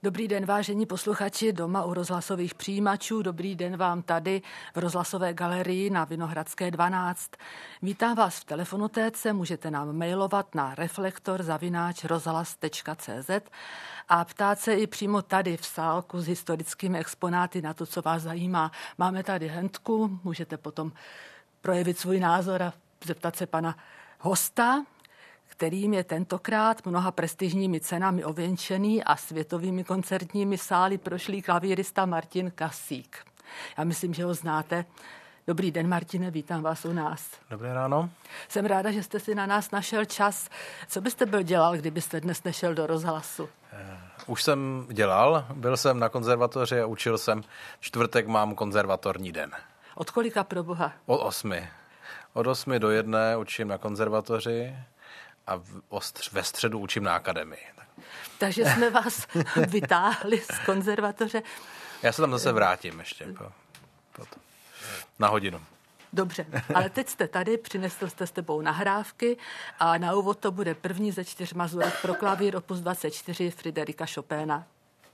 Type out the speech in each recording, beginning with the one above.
Dobrý den, vážení posluchači doma u rozhlasových přijímačů. Dobrý den vám tady v rozhlasové galerii na Vinohradské 12. Vítám vás v telefonotéce, můžete nám mailovat na reflektor@rozhlas.cz a ptát se i přímo tady v sálku s historickými exponáty na to, co vás zajímá. Máme tady hendku, můžete potom projevit svůj názor a zeptat se pana hosta, kterým je tentokrát mnoha prestižními cenami ověnčený a světovými koncertními sály prošlý klavírista Martin Kasík. Já myslím, že ho znáte. Dobrý den, Martine, vítám vás u nás. Dobré ráno. Jsem ráda, že jste si na nás našel čas. Co byste byl dělal, kdybyste dnes nešel do rozhlasu? Už jsem dělal, byl jsem na konzervatoři a učil jsem. Čtvrtek mám konzervatorní den. Od kolika pro boha? Od 8. Od 8 do 1 učím na konzervatoři a ve středu učím na akademii. Takže jsme vás vytáhli z konzervatoře. Já se tam zase vrátím ještě na hodinu. Dobře, ale teď jste tady, přinesl jste s tebou nahrávky a na úvod to bude první ze 4 mazurek pro klavír opus 24 Fryderika Chopina.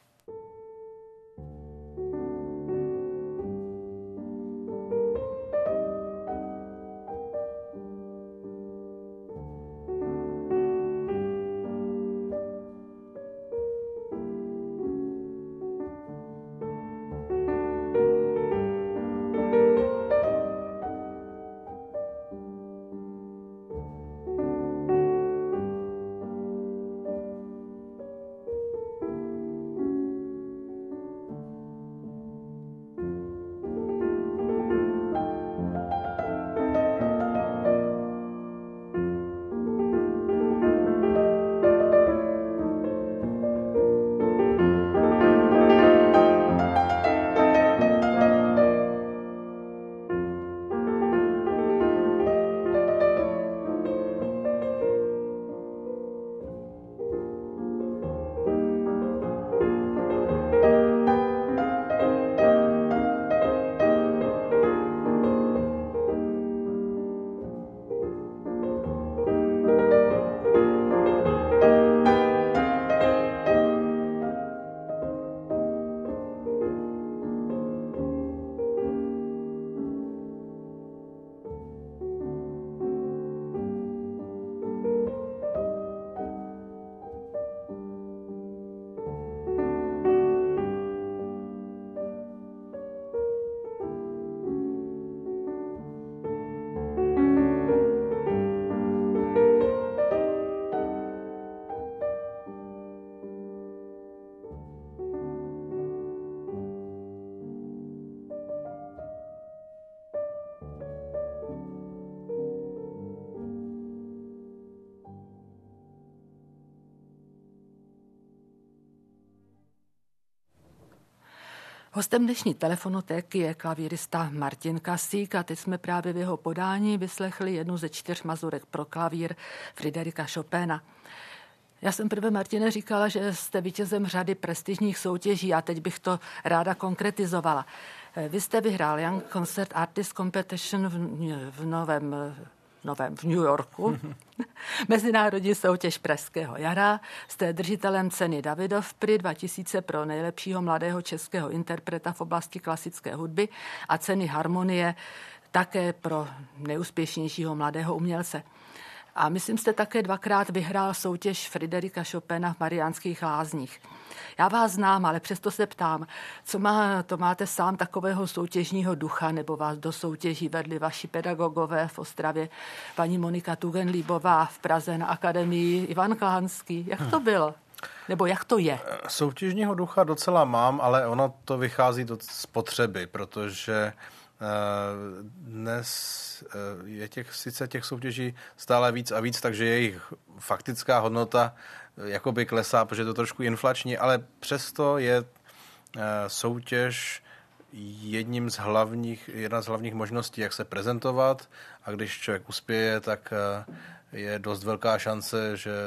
Hostem dnešní telefonotéky je klavírista Martin Kasík a teď jsme právě v jeho podání vyslechli jednu ze 4 mazurek pro klavír Fryderika Chopina. Já jsem prvé, Martine, říkala, že jste vítězem řady prestižních soutěží a teď bych to ráda konkretizovala. Vy jste vyhrál Young Concert Artist Competition v New Yorku, mezinárodní soutěž Pražského jara, jste držitelem ceny Davidov Prix 2000 pro nejlepšího mladého českého interpreta v oblasti klasické hudby a ceny Harmonie také pro nejúspěšnějšího mladého umělce. A myslím, jste také 2krát vyhrál soutěž Fryderika Chopina v Mariánských Lázních. Já vás znám, ale přesto se ptám, to máte sám takového soutěžního ducha, nebo vás do soutěží vedli vaši pedagogové v Ostravě, paní Monika Tugendlíbová, v Praze na akademii Ivan Kláňský. Jak to bylo? Nebo jak to je? Soutěžního ducha docela mám, ale ono to vychází z potřeby, protože dnes je sice těch soutěží stále víc a víc, takže jejich faktická hodnota jakoby klesá, protože je to trošku inflační, ale přesto je soutěž jedna z hlavních možností, jak se prezentovat, a když člověk uspěje, tak je dost velká šance, že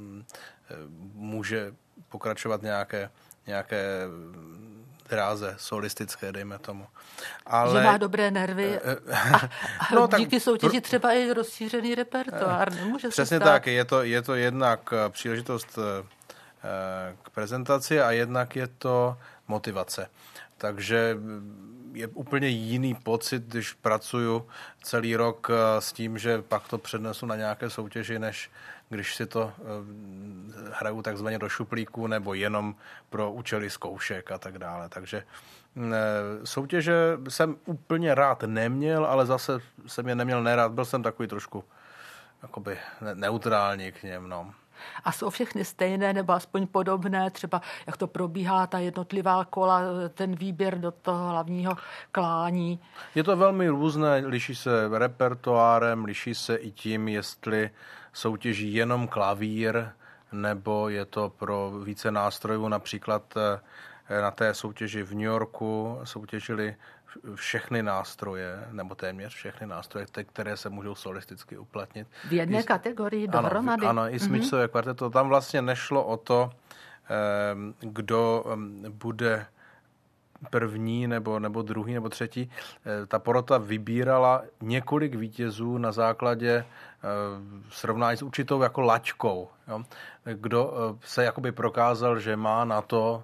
může pokračovat nějaké dráze solistické, dejme tomu. Ale že má dobré nervy a díky soutěži třeba i rozšířený repertoár. Nemůže přesně se stát. Tak, je to jednak příležitost k prezentaci a jednak je to motivace. Takže je úplně jiný pocit, když pracuju celý rok s tím, že pak to přednesu na nějaké soutěži, než když si to hraju takzvaně do šuplíku nebo jenom pro účely zkoušek a tak dále. Takže soutěže jsem úplně rád neměl, ale zase jsem je neměl nerád. Byl jsem takový trošku jakoby neutrální k něm. No. A jsou všechny stejné nebo aspoň podobné, třeba jak to probíhá ta jednotlivá kola, ten výběr do toho hlavního klání? Je to velmi různé, liší se repertoárem, liší se i tím, jestli soutěží jenom klavír, nebo je to pro více nástrojů. Například na té soutěži v New Yorku soutěžili všechny nástroje, nebo téměř všechny nástroje, které se můžou solisticky uplatnit. V jedné kategorii dohromady? Ano, i smyčcové kvarteto. Tam vlastně nešlo o to, kdo bude první, nebo druhý, nebo třetí. Ta porota vybírala několik vítězů na základě srovnání s určitou jako laťkou. Jo? Kdo se jakoby prokázal, že má na to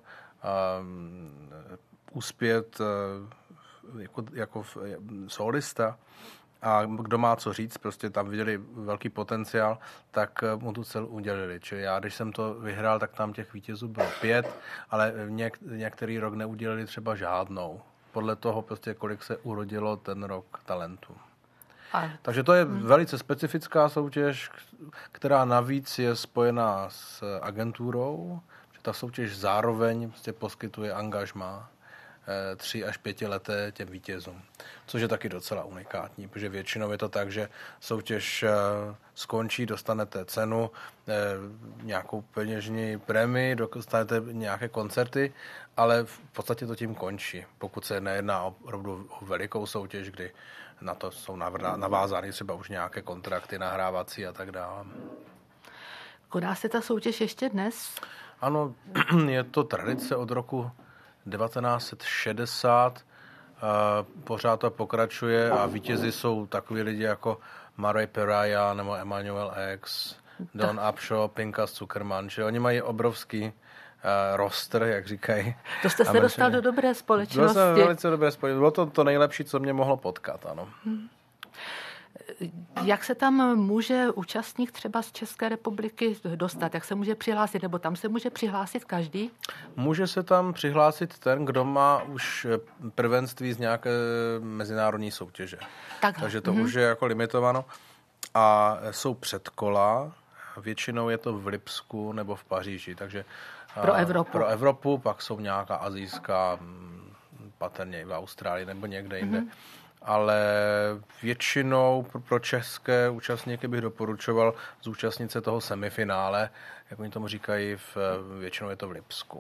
uspět jako solista a kdo má co říct, prostě tam viděli velký potenciál, tak mu tu cenu udělili. Čili já, když jsem to vyhrál, tak tam těch vítězů bylo 5, ale některý rok neudělili třeba žádnou. Podle toho prostě, kolik se urodilo ten rok talentu. Takže to je velice specifická soutěž, která navíc je spojená s agenturou, že ta soutěž zároveň prostě poskytuje angažmá 3 až 5 leté těm vítězům. Což je taky docela unikátní, protože většinou je to tak, že soutěž skončí, dostanete cenu, nějakou peněžní prémii, dostanete nějaké koncerty, ale v podstatě to tím končí, pokud se nejedná opravdu o velikou soutěž, kdy na to jsou navázány třeba už nějaké kontrakty nahrávací a tak dále. Koná se ta soutěž ještě dnes? Ano, je to tradice od roku 1960, pořád to pokračuje a vítězi jsou takový lidi jako Murray Peraja nebo Emanuel X, Don Upshaw, Pinkas Zuckerman, že oni mají obrovský roster, jak říkají. To jste se dostal do dobré společnosti. Byl jsem velice dobré společnosti. Bylo to nejlepší, co mě mohlo potkat, ano. Jak se tam může účastník třeba z České republiky dostat? Jak se může přihlásit? Nebo tam se může přihlásit každý? Může se tam přihlásit ten, kdo má už prvenství z nějaké mezinárodní soutěže. Takže to už je jako limitováno. A jsou předkola. Většinou je to v Lipsku nebo v Paříži. Takže pro Evropu, pak jsou nějaká asijská, patrně i v Austrálii nebo někde jinde. Ale většinou pro české účastníky bych doporučoval zúčastnit se toho semifinále, jak oni tomu říkají, většinou je to v Lipsku.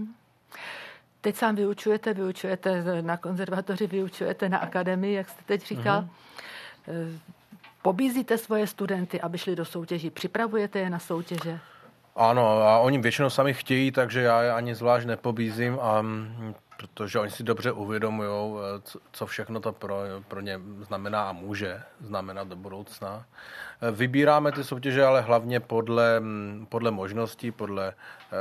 Teď sám vyučujete na konzervatoři, vyučujete na akademii, jak jste teď říkal. Pobízíte svoje studenty, aby šli do soutěží? Připravujete je na soutěže? Ano, a oni většinou sami chtějí, takže já je ani zvlášť nepobízím, protože oni si dobře uvědomují, co všechno to pro ně znamená a může znamenat do budoucna. Vybíráme ty soutěže, ale hlavně podle možností, podle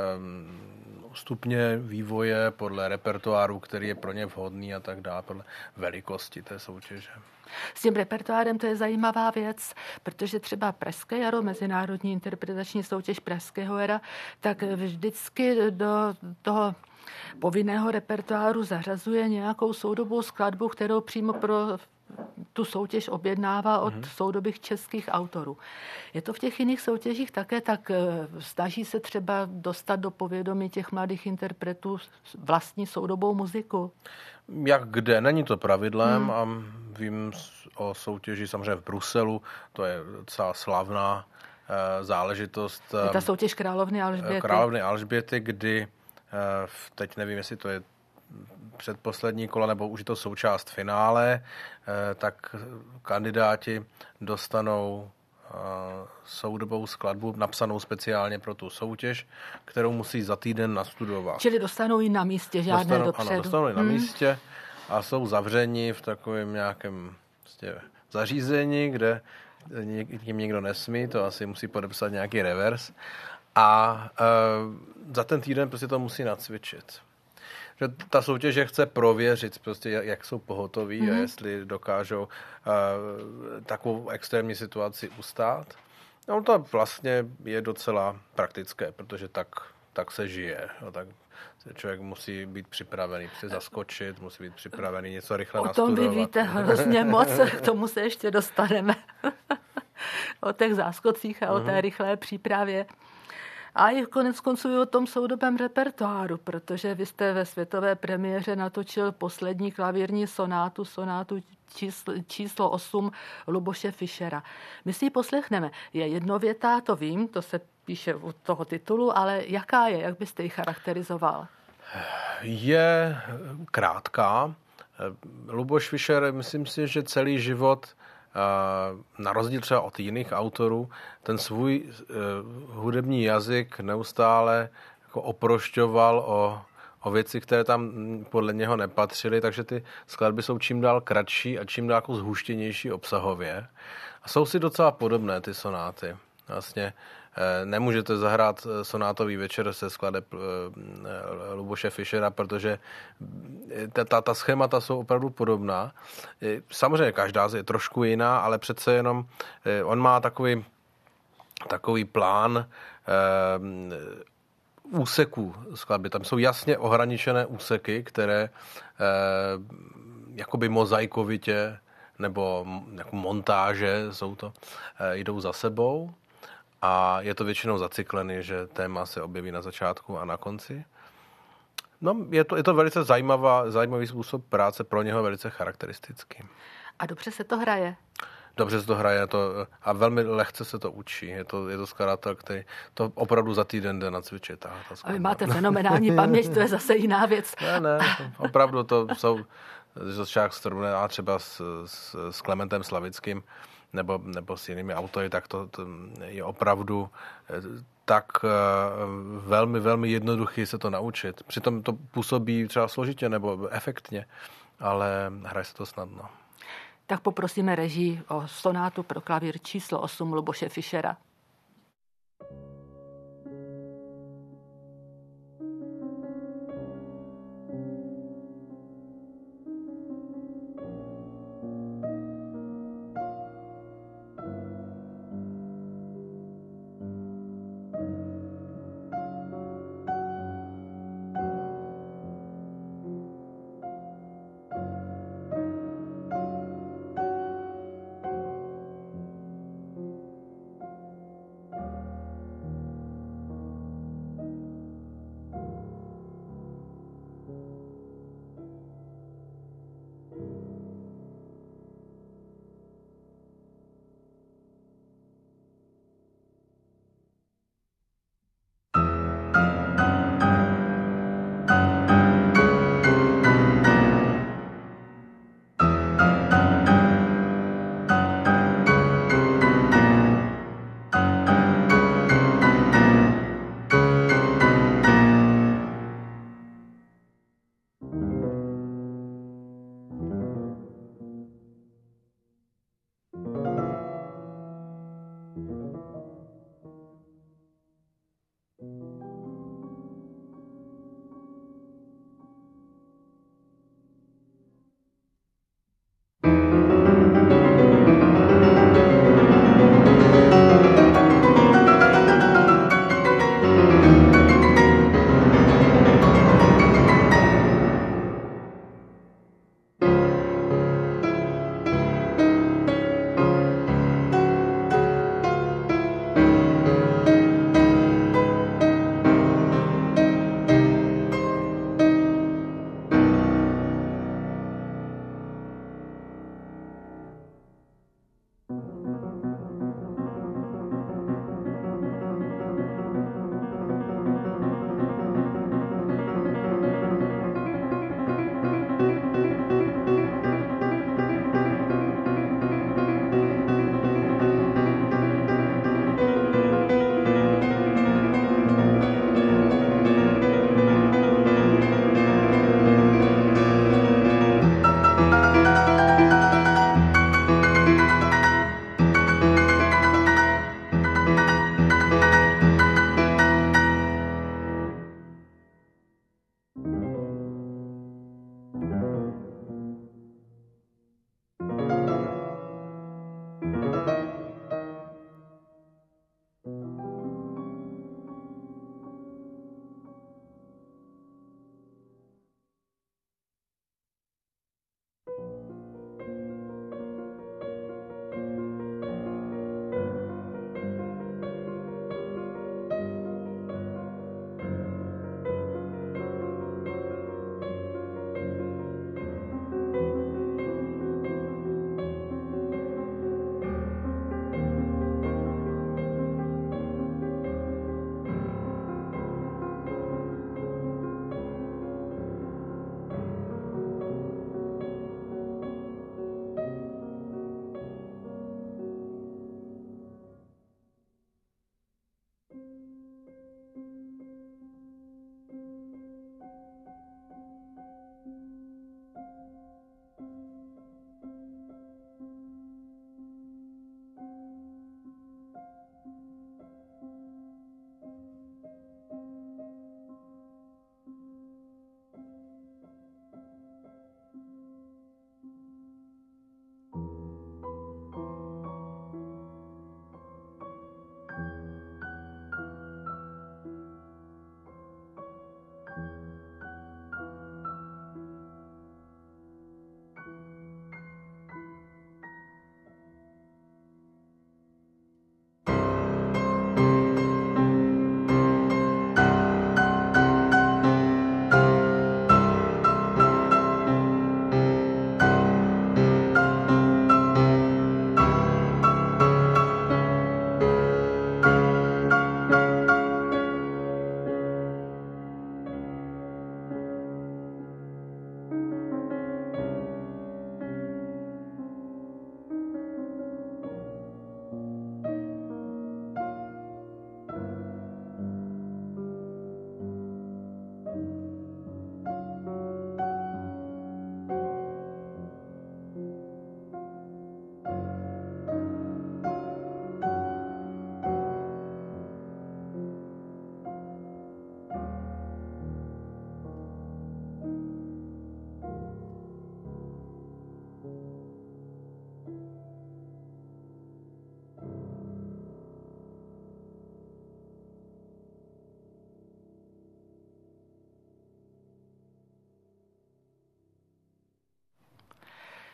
stupně vývoje, podle repertoáru, který je pro ně vhodný a tak dále, podle velikosti té soutěže. S tím repertoárem to je zajímavá věc, protože třeba Pražské jaro, mezinárodní interpretační soutěž Pražského jara, tak vždycky do toho povinného repertoáru zařazuje nějakou soudobou skladbu, kterou přímo pro tu soutěž objednává od soudobých českých autorů. Je to v těch jiných soutěžích také, tak snaží se třeba dostat do povědomí těch mladých interpretů vlastní soudobou muziku? Jak kde, není to pravidlem a vím o soutěži samozřejmě v Bruselu, to je docela slavná záležitost. Je ta soutěž Královny Alžběty, kdy teď nevím, jestli to je předposlední kola, nebo už je to součást finále, tak kandidáti dostanou soudobou skladbu napsanou speciálně pro tu soutěž, kterou musí za týden nastudovat. Čili dostanou ji na místě, žádné dopředu. Ano, dostanou ji na místě a jsou zavřeni v takovém nějakém zařízení, kde tím nikdo nesmí, to asi musí podepsat nějaký revers. a za ten týden prostě to musí nacvičit. Že ta soutěž chce prověřit, prostě, jak jsou pohotoví a jestli dokážou takovou extrémní situaci ustát. No to vlastně je docela praktické, protože tak se žije. No, tak člověk musí být připravený se zaskočit, musí být připravený něco rychle nastudovat. O tom vy víte hrozně moc, k tomu se ještě dostaneme. O těch záskocích a o té rychlé přípravě. A i konec konců i o tom soudobém repertoáru, protože vy jste ve světové premiéře natočil poslední klavírní sonátu číslo 8 Luboše Fischera. My si ji poslechneme. Je jednovětá, to vím, to se píše u toho titulu, ale jaká je, jak byste ji charakterizoval? Je krátká. Luboš Fischer, myslím si, že celý život, na rozdíl třeba od jiných autorů, ten svůj hudební jazyk neustále jako oprošťoval o věci, které tam podle něho nepatřily, takže ty skladby jsou čím dál kratší a čím dál jako zhuštěnější obsahově. A jsou si docela podobné ty sonáty. Vlastně nemůžete zahrát sonátový večer se skladeb Luboše Fischera, protože ta schémata jsou opravdu podobná. Samozřejmě každá je trošku jiná, ale přece jenom on má takový plán úseků skladby. Tam jsou jasně ohraničené úseky, které jakoby mozaikovitě nebo jako montáže jdou za sebou. A je to většinou zacyklený, že téma se objeví na začátku a na konci. No, je to velice zajímavý způsob práce, pro něho velice charakteristický. A dobře se to hraje? Dobře se to hraje a velmi lehce se to učí. Je to skladatel, který to opravdu za týden jde nacvičit. A vy máte fenomenální paměť, to je zase jiná věc. Ne, opravdu to jsou, když to člověk srovná třeba s Klementem Slavickým, nebo s jinými autory, tak to je opravdu tak velmi, velmi jednoduchý se to naučit. Přitom to působí třeba složitě nebo efektně, ale hraje se to snadno. Tak poprosíme režii o sonátu pro klavír číslo 8 Luboše Fischera.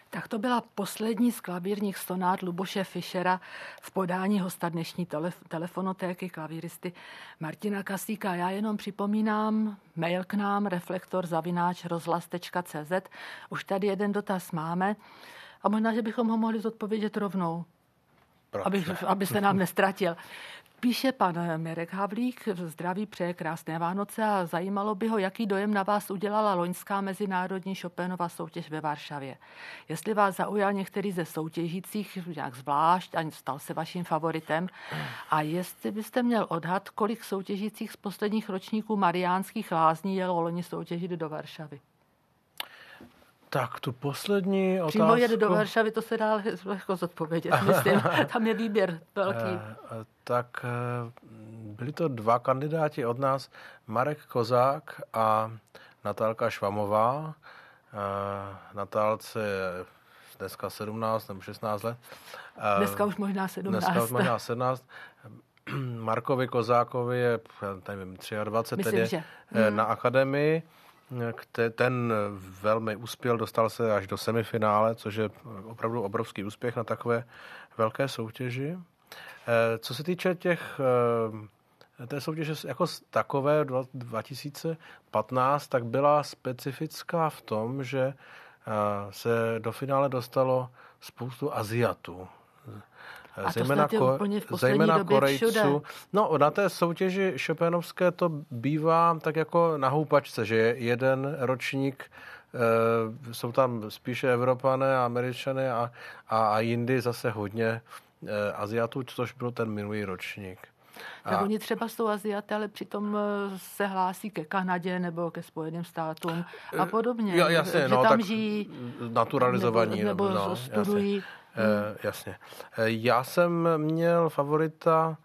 Tak to byla poslední z klavírních sonát Luboše Fischera v podání hosta dnešní telefonotéky klavíristy Martina Kasíka. Já jenom připomínám mail k nám reflektor@rozhlas.cz. Už tady jeden dotaz máme a možná, že bychom ho mohli zodpovědět rovnou, aby se nám nestratil. Píše pan Mirek Havlík, zdraví, přeje krásné Vánoce a zajímalo by ho, jaký dojem na vás udělala loňská mezinárodní Chopinova soutěž ve Varšavě. Jestli vás zaujal některý ze soutěžících nějak zvlášť a stal se vaším favoritem a jestli byste měl odhad, kolik soutěžících z posledních ročníků Mariánských lázní jelo loni soutěžit do Varšavy. Tak tu poslední otázku... Přímo jet do Varšavy, to se dá lehko zodpovědět, myslím. Tam je výběr velký. Tak byli to dva kandidáti od nás, Marek Kozák a Natálka Švamová. Natálce je dneska 17 nebo 16 let. Dneska už možná 17. Markovi Kozákovi je, nevím, 23, tedy že... na akademii. Ten velmi uspěl, dostal se až do semifinále, což je opravdu obrovský úspěch na takové velké soutěži. Co se týče té soutěže jako takové 2015, tak byla specifická v tom, že se do finále dostalo spoustu Aziatů. Zejména Korejců. No, na té soutěži Chopinovské to bývá tak jako na houpačce, že jeden ročník, jsou tam spíše Evropané, Američané a jindy zase hodně Aziatů, což byl ten minulý ročník. Tak oni třeba jsou Aziaté, ale přitom se hlásí ke Kanadě nebo ke Spojeným státům a podobně. Jasně, že no, tam tak žijí naturalizovaní. Nebo studují. Jasně. Já jsem měl favorita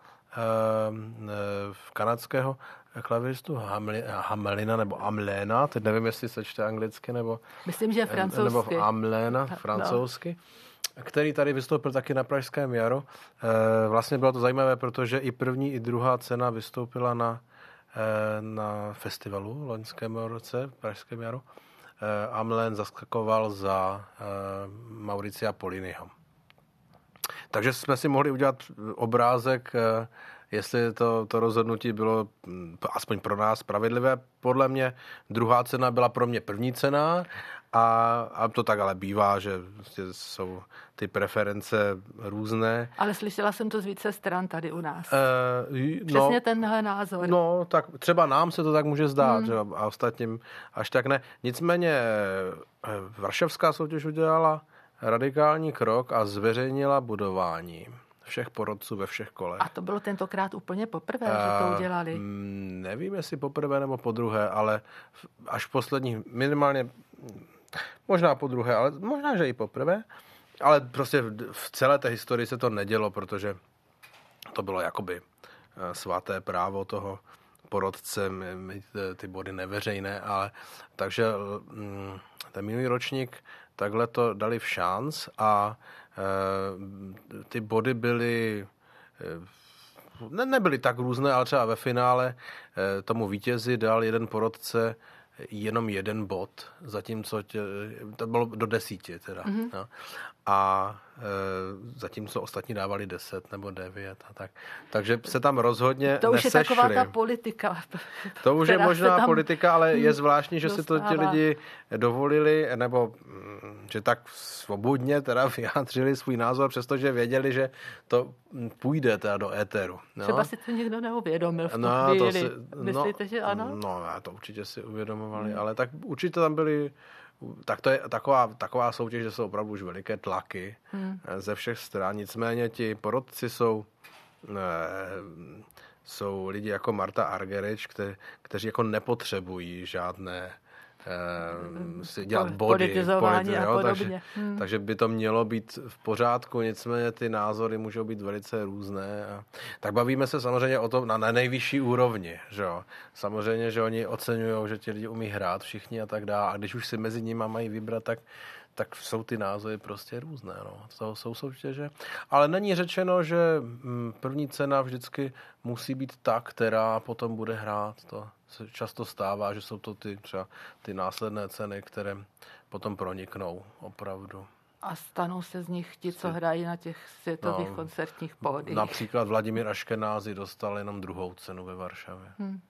kanadského klaviristu Hamelina nebo Amléna, teď nevím, jestli se čte anglicky nebo... Myslím, že francouzsky. Nebo Amléna, francouzsky. No. Který tady vystoupil taky na Pražském jaru. Vlastně bylo to zajímavé, protože i první, i druhá cena vystoupila na festivalu loňském roce, v Pražském jaru. Amlén zaskakoval za Mauricia Poliniho. Takže jsme si mohli udělat obrázek, jestli to rozhodnutí bylo aspoň pro nás spravedlivé. Podle mě druhá cena byla pro mě první cena a to tak ale bývá, že jsou ty preference různé. Ale slyšela jsem to z více stran tady u nás. Přesně tenhle názor. No, tak třeba nám se to tak může zdát, že? A ostatním až tak ne. Nicméně varšavská soutěž udělala radikální krok a zveřejnila budování všech porodců ve všech kolech. A to bylo tentokrát úplně poprvé, že to udělali? Nevím, jestli poprvé nebo podruhé, ale až posledních, minimálně, možná podruhé, ale možná, že i poprvé. Ale prostě v celé té historii se to nedělo, protože to bylo jakoby svaté právo toho porodce, mít ty body neveřejné, ale takže ten minulý ročník takhle to dali v šanc a ty body byly nebyly tak různé, ale třeba ve finále tomu vítězi dal jeden porodce jenom jeden bod, zatímco to bylo do 10 teda. No. A zatímco ostatní dávali 10 nebo 9 a tak. Takže se tam rozhodně to už nesešli. Je taková ta politika. To už je možná politika, ale je zvláštní, že si to ti lidi dovolili, nebo že tak svobodně teda vyjádřili svůj názor, přestože věděli, že to půjde teda do éteru. No. Třeba si to někdo neuvědomil v tu chvíli. Myslíte, že ano? No, to určitě si uvědomovali, ale tak určitě tam byli. Tak to je taková soutěž, že jsou opravdu už veliké tlaky ze všech stran. Nicméně ti porodci jsou lidi jako Marta Argerich, kteří jako nepotřebují žádné si dělat body, a podobně. Takže by to mělo být v pořádku, nicméně ty názory můžou být velice různé. Tak bavíme se samozřejmě o tom na nejvyšší úrovni. Že jo? Samozřejmě, že oni oceňují, že ti lidi umí hrát všichni a tak dále. A když už si mezi nimi mají vybrat, tak jsou ty názory prostě různé. No. To jsou soutěže. Ale není řečeno, že první cena vždycky musí být ta, která potom bude hrát. To se často stává, že jsou to třeba ty následné ceny, které potom proniknou opravdu. A stanou se z nich ti, co hrají na těch světových koncertních pódiích. Například Vladimír Aškenázy dostal jenom 2. cenu ve Varšavě.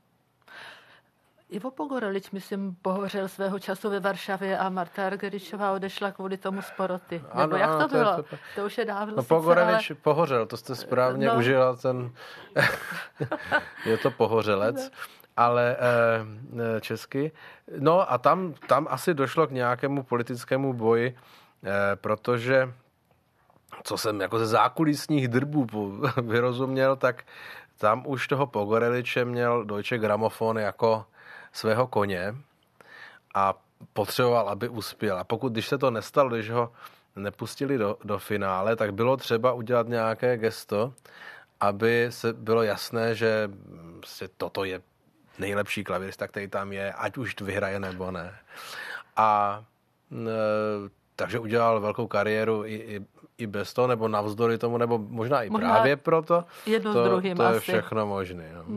Ivo Pogorelič, myslím, pohořel svého času ve Varšavě a Marta Argeričová odešla kvůli tomu z poroty. Nebo jak to bylo? To už je dávno. No Pogorelič pohořel, to jste správně užila ten... je to pohořelec, ale česky. No a tam asi došlo k nějakému politickému boji, protože co jsem jako ze zákulisních drbů vyrozuměl, tak tam už toho Pogoreliče měl Deutsche Grammophon jako svého koně a potřeboval, aby uspěl. A když se to nestalo, když ho nepustili do finále, tak bylo třeba udělat nějaké gesto, aby se bylo jasné, že toto je nejlepší klavírista, který tam je, ať už vyhraje nebo ne. A takže udělal velkou kariéru i bez toho, nebo navzdory tomu, nebo možná i právě proto. Jedno s druhým to je asi. všechno možné. No.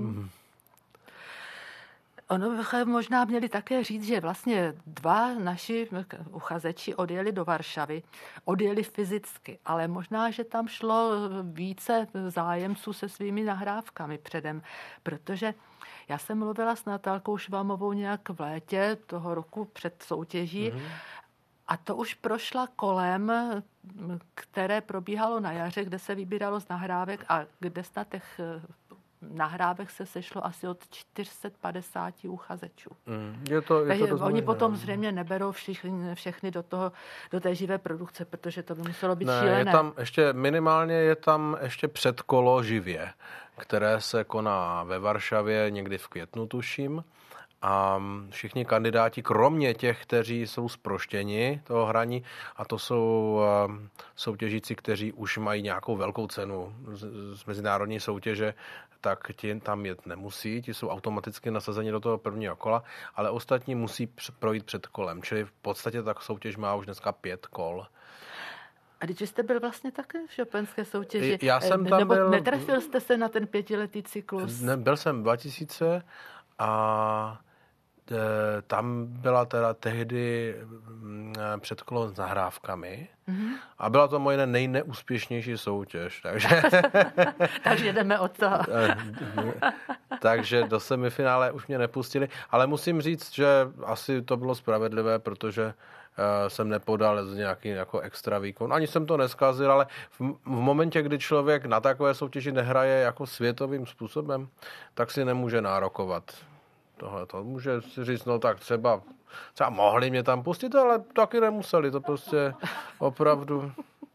Ono bychom možná měli také říct, že vlastně 2 naši uchazeči odjeli do Varšavy. Odjeli fyzicky, ale možná, že tam šlo více zájemců se svými nahrávkami předem, protože já jsem mluvila s Natálkou Švamovou nějak v létě toho roku před soutěží a to už prošla kolem, které probíhalo na jaře, kde se vybíralo z nahrávek a kde na těch nahrávek se sešlo asi od 450 uchazečů. Takže oni potom zřejmě neberou všechny do té živé produkce, protože to by muselo být šílené. Minimálně je tam ještě předkolo živě, které se koná ve Varšavě někdy v květnu, tuším. A všichni kandidáti, kromě těch, kteří jsou zproštěni toho hraní, a to jsou soutěžíci, kteří už mají nějakou velkou cenu z mezinárodní soutěže, tak ti tam jet nemusí, ti jsou automaticky nasazeni do toho prvního kola, ale ostatní musí projít před kolem. Čili v podstatě tak soutěž má už dneska 5 kol. A když jste byl vlastně také v Chopinské soutěži, já jsem tam byl... netrefil jste se na ten 5letý cyklus? Byl jsem 2000 a tam byla teda tehdy předkolo s nahrávkami a byla to moje nejneúspěšnější soutěž. Takže jdeme od toho. Takže do semifinále už mě nepustili, ale musím říct, že asi to bylo spravedlivé, protože jsem nepodal nějaký jako extra výkon. Ani jsem to neskazil, ale v momentě, kdy člověk na takové soutěži nehraje jako světovým způsobem, tak si nemůže nárokovat tohle. To může si říct, no tak třeba mohli mě tam pustit, ale taky nemuseli. To prostě opravdu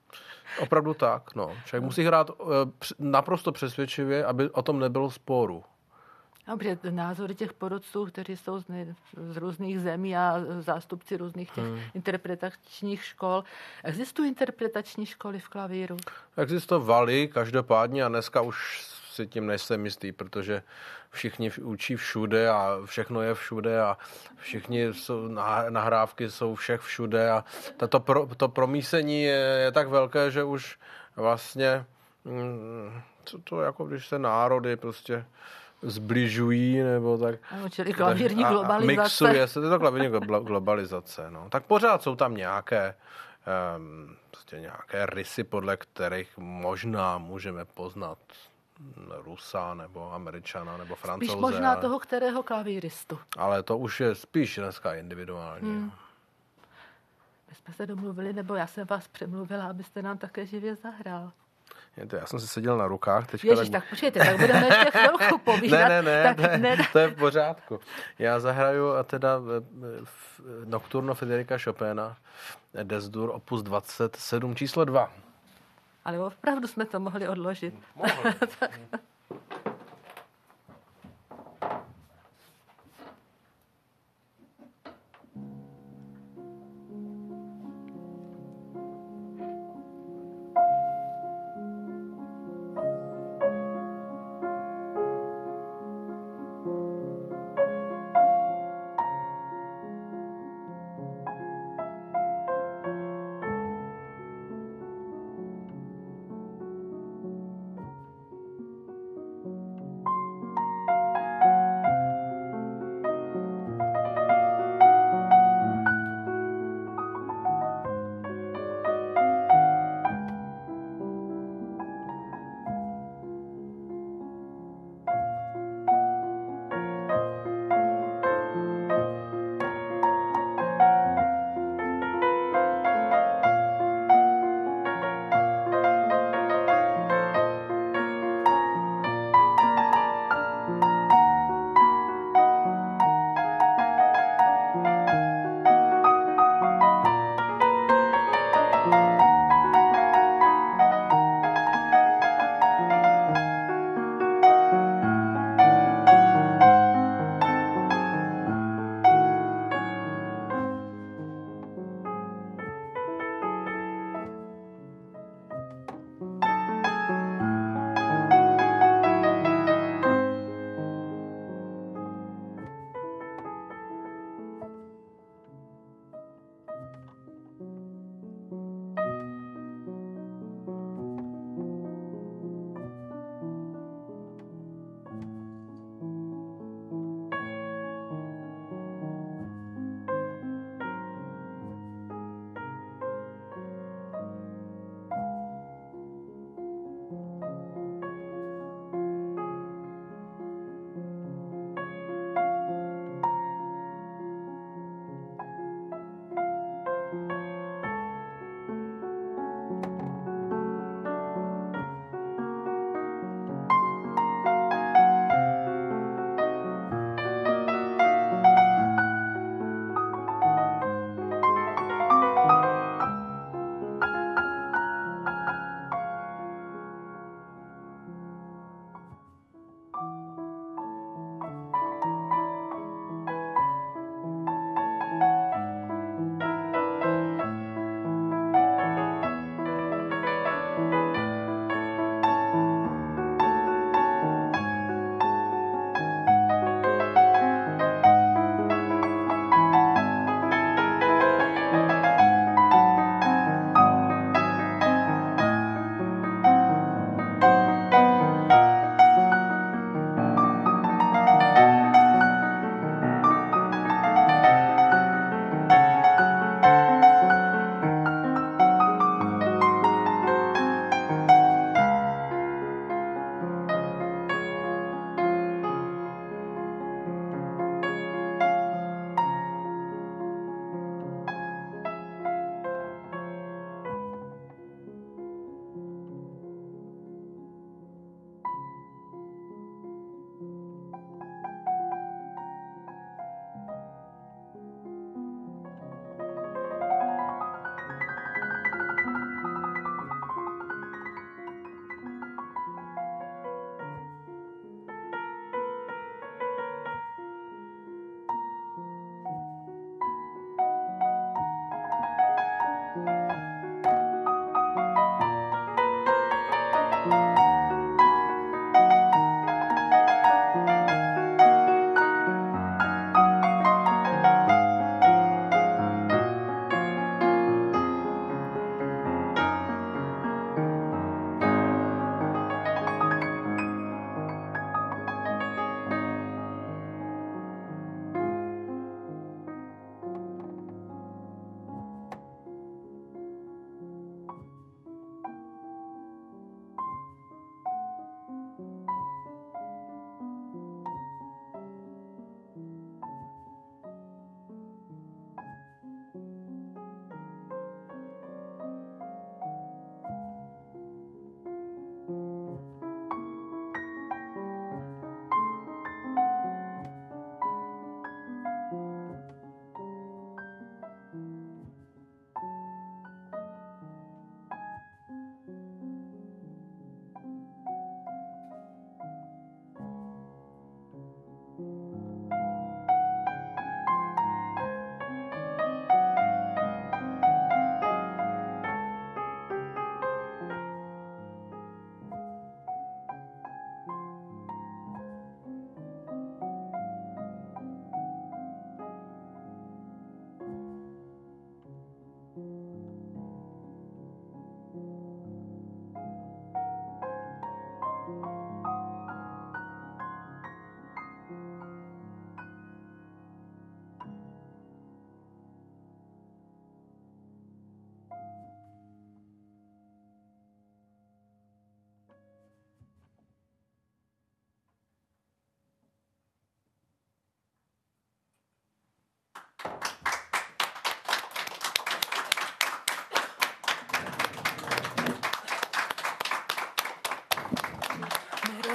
tak. No. Člověk musí hrát naprosto přesvědčivě, aby o tom nebylo sporu. Dobře, názory těch porodců, kteří jsou z různých zemí a zástupci různých těch interpretačních škol. Existují interpretační školy v klavíru? Existovaly každopádně a dneska už si tím nejsem jistý, protože všichni učí všude a všechno je všude a všichni nahrávky jsou všech všude a to promísení je tak velké, že už vlastně to jako když se národy prostě zbližují, nebo tak. Čili klavírní globalizace. Mixuje se, to je to klavírní globalizace. No. Tak pořád jsou tam nějaké rysy, podle kterých možná můžeme poznat Rusa, nebo Američana, nebo Francouze. Spíš možná toho, kterého klavíristu. Ale to už je spíš dneska individuální. My jsme se domluvili, nebo já jsem vás přemluvila, abyste nám také živě zahrál. Já jsem si seděl na rukách. Ježiš, tak počkejte, tak budeme ještě chvilku povídat. Ne, to je v pořádku. Já zahraju a teda Nocturno Frédérica Chopina, Des-dur, opus 27, číslo 2. Ale opravdu jsme to mohli odložit.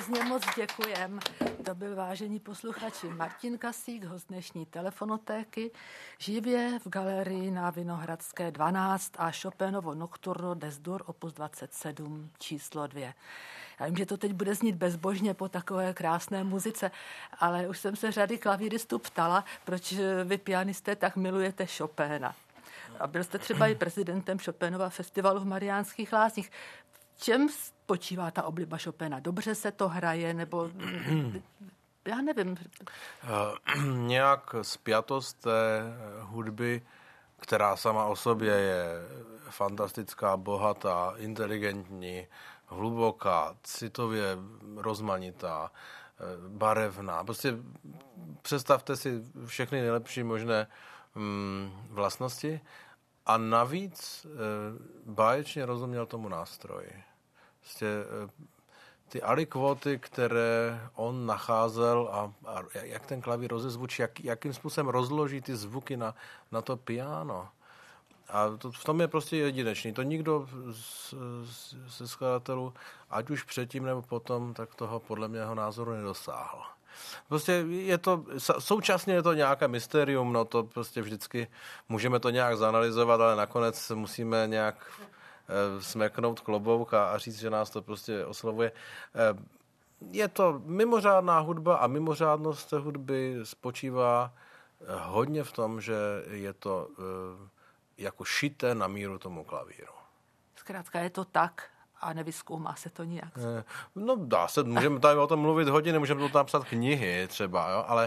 Hrozně moc děkujem. To byl, vážení posluchači, Martin Kasík, host dnešní telefonotéky, živě v galerii na Vinohradské 12 a Chopinovo Nocturno des Dur opus 27 číslo 2. Já vím, že to teď bude znít bezbožně po takové krásné muzice, ale už jsem se řady klavíristů ptala, proč vy pianisté tak milujete Chopina. A byl jste třeba i prezidentem Chopinova festivalu v Mariánských Lázních. V čem spočívá ta obliba Chopina? Dobře se to hraje, nebo já nevím. Nějak spjatost té hudby, která sama o sobě je fantastická, bohatá, inteligentní, hluboká, citově rozmanitá, barevná. Prostě představte si všechny nejlepší možné vlastnosti a navíc báječně rozuměl tomu nástroji. Prostě ty alikvóty, které on nacházel a jak ten klavír rozezvučí, jakým způsobem rozloží ty zvuky na to piano. A v tom je prostě jedinečný. To nikdo ze skladatelů, ať už předtím nebo potom, tak toho podle mého názoru nedosáhl. Prostě je to, současně je to nějaké mysterium, no to prostě vždycky můžeme to nějak zanalyzovat, ale nakonec musíme nějak smeknout klobouk a říct, že nás to prostě oslovuje. Je to mimořádná hudba a mimořádnost té hudby spočívá hodně v tom, že je to jako šité na míru tomu klavíru. Zkrátka je to tak a nevyzkoumá se to nijak. No dá se, můžeme tady o tom mluvit hodiny, můžeme to napsat knihy třeba, jo, ale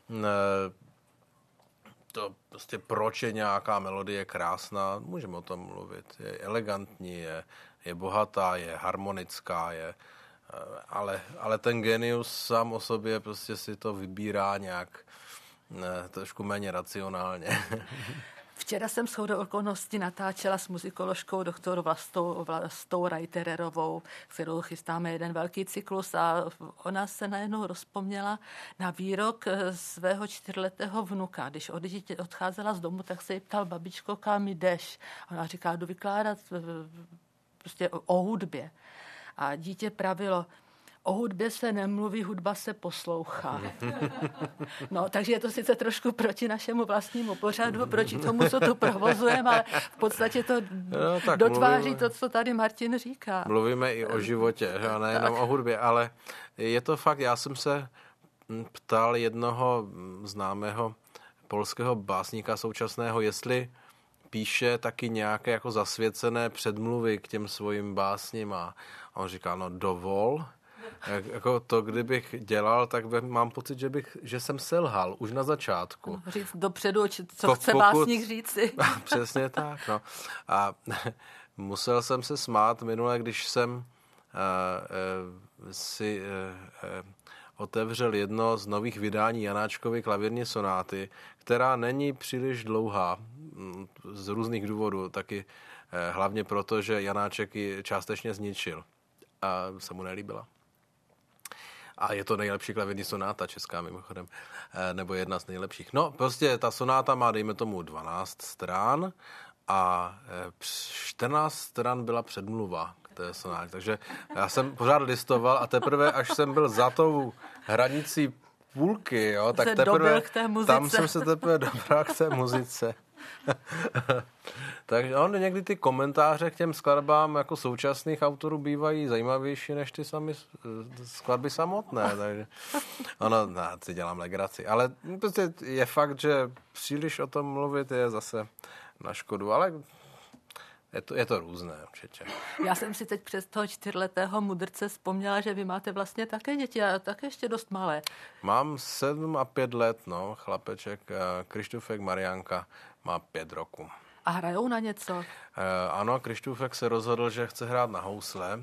to prostě proč je nějaká melodie krásná, můžeme o tom mluvit. Je elegantní, je bohatá, je harmonická, ale ten genius sám o sobě prostě si to vybírá nějak trošku méně racionálně. Včera jsem shodou okolností natáčela s muzikoložkou doktorou Vlastou Reitererovou, kterou chystáme jeden velký cyklus a ona se najednou rozpomněla na výrok svého 4letého vnuka. Když odcházela z domu, tak se jí ptal: babičko, kam jdeš? Ona říká: jdu vykládat prostě o hudbě. A dítě pravilo: o hudbě se nemluví, hudba se poslouchá. No, takže je to sice trošku proti našemu vlastnímu pořadu, proti tomu, co tu provozujeme, ale v podstatě to dotváří to, co tady Martin říká. Mluvíme i o životě, nejenom o hudbě, ale je to fakt, já jsem se ptal jednoho známého polského básníka současného, jestli píše taky nějaké jako zasvěcené předmluvy k těm svým básním a on říká: no dovol. Jako to, kdybych dělal, tak mám pocit, že jsem selhal už na začátku. Říct dopředu, co chce básník říci. Přesně tak, no. A musel jsem se smát minule, když jsem si otevřel jedno z nových vydání Janáčkovy klavírní sonáty, která není příliš dlouhá z různých důvodů, taky hlavně proto, že Janáček ji částečně zničil a se mu nelíbila. A je to nejlepší klavírní sonáta česká mimochodem, nebo jedna z nejlepších. No, prostě ta sonáta má, dejme tomu, 12 stran a 14 stran byla předmluva k té sonátě. Takže já jsem pořád listoval a teprve, až jsem byl za tou hranicí půlky, jo, tak teprve tam jsem se teprve dobral k té muzice. Takže někdy ty komentáře k těm skladbám jako současných autorů bývají zajímavější než ty sami skladby samotné. Takže si dělám legraci. Ale prostě je fakt, že příliš o tom mluvit je zase na škodu, ale je to různé určitě. Já jsem si teď přes toho 4letého mudrce vzpomněla, že vy máte vlastně také děti a také ještě dost malé. Mám 7 a 5 let, chlapeček, Krištůfek Mariánka má 5 roků. A hrajou na něco? Ano, Krištůfek se rozhodl, že chce hrát na housle,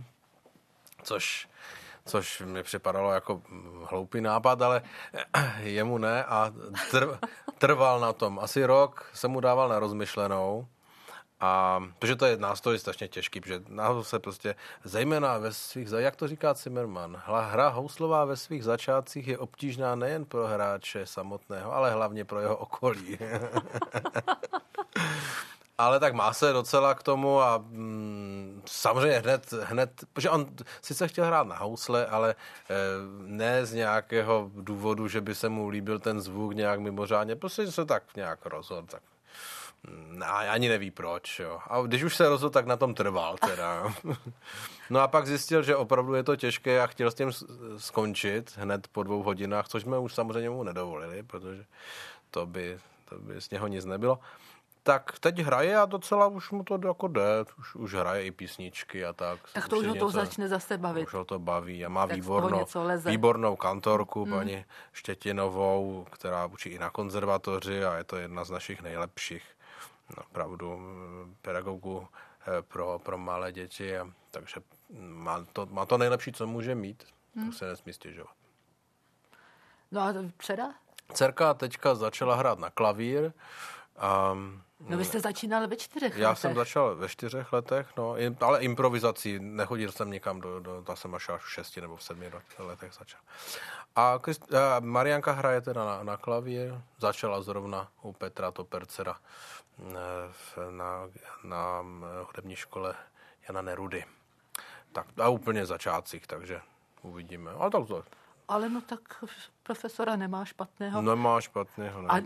což mi připadalo jako hloupý nápad, ale jemu ne a trval na tom. Asi rok jsem mu dával na rozmyšlenou. A protože to je nástroj strašně těžký, protože na se prostě, zejména ve svých, jak to říká Zimmermann, hra houslová ve svých začátcích je obtížná nejen pro hráče samotného, ale hlavně pro jeho okolí. Ale tak má se docela k tomu a Samozřejmě hned, protože on sice chtěl hrát na housle, ale ne z nějakého důvodu, že by se mu líbil ten zvuk nějak mimořádně, prostě se tak nějak rozhodl, tak ani neví proč, jo. A když už se rozhodl, tak na tom trval teda. No a pak zjistil, že opravdu je to těžké a chtěl s tím skončit hned po 2 hodinách, což jsme už samozřejmě mu nedovolili, protože to by z něho nic nebylo. Tak teď hraje a docela už mu to jako jde, už hraje i písničky a tak. Tak to už ho to začne zase bavit. Už ho to baví a má tak výbornou kantorku, paní Štětinovou, která učí i na konzervatoři a je to jedna z našich nejlepších opravdu pedagogů pro malé děti, takže má to nejlepší, co může mít, to se nesmí stěžovat. No a dcera? Dcerka teďka začala hrát na klavír. No vy jste začínal ve 4 letech. Já jsem začal ve 4 letech, no, ale improvizací, nechodil jsem nikam, ta jsem až v 6 nebo v 7 letech začal. A Marianka hraje teda na klavír, začala zrovna u Petra Topercera na hudební škole Jana Nerudy. Tak a úplně začátcích, takže uvidíme. Ale tak to. Ale no tak profesora nemá špatného. Nemá špatného. Ne,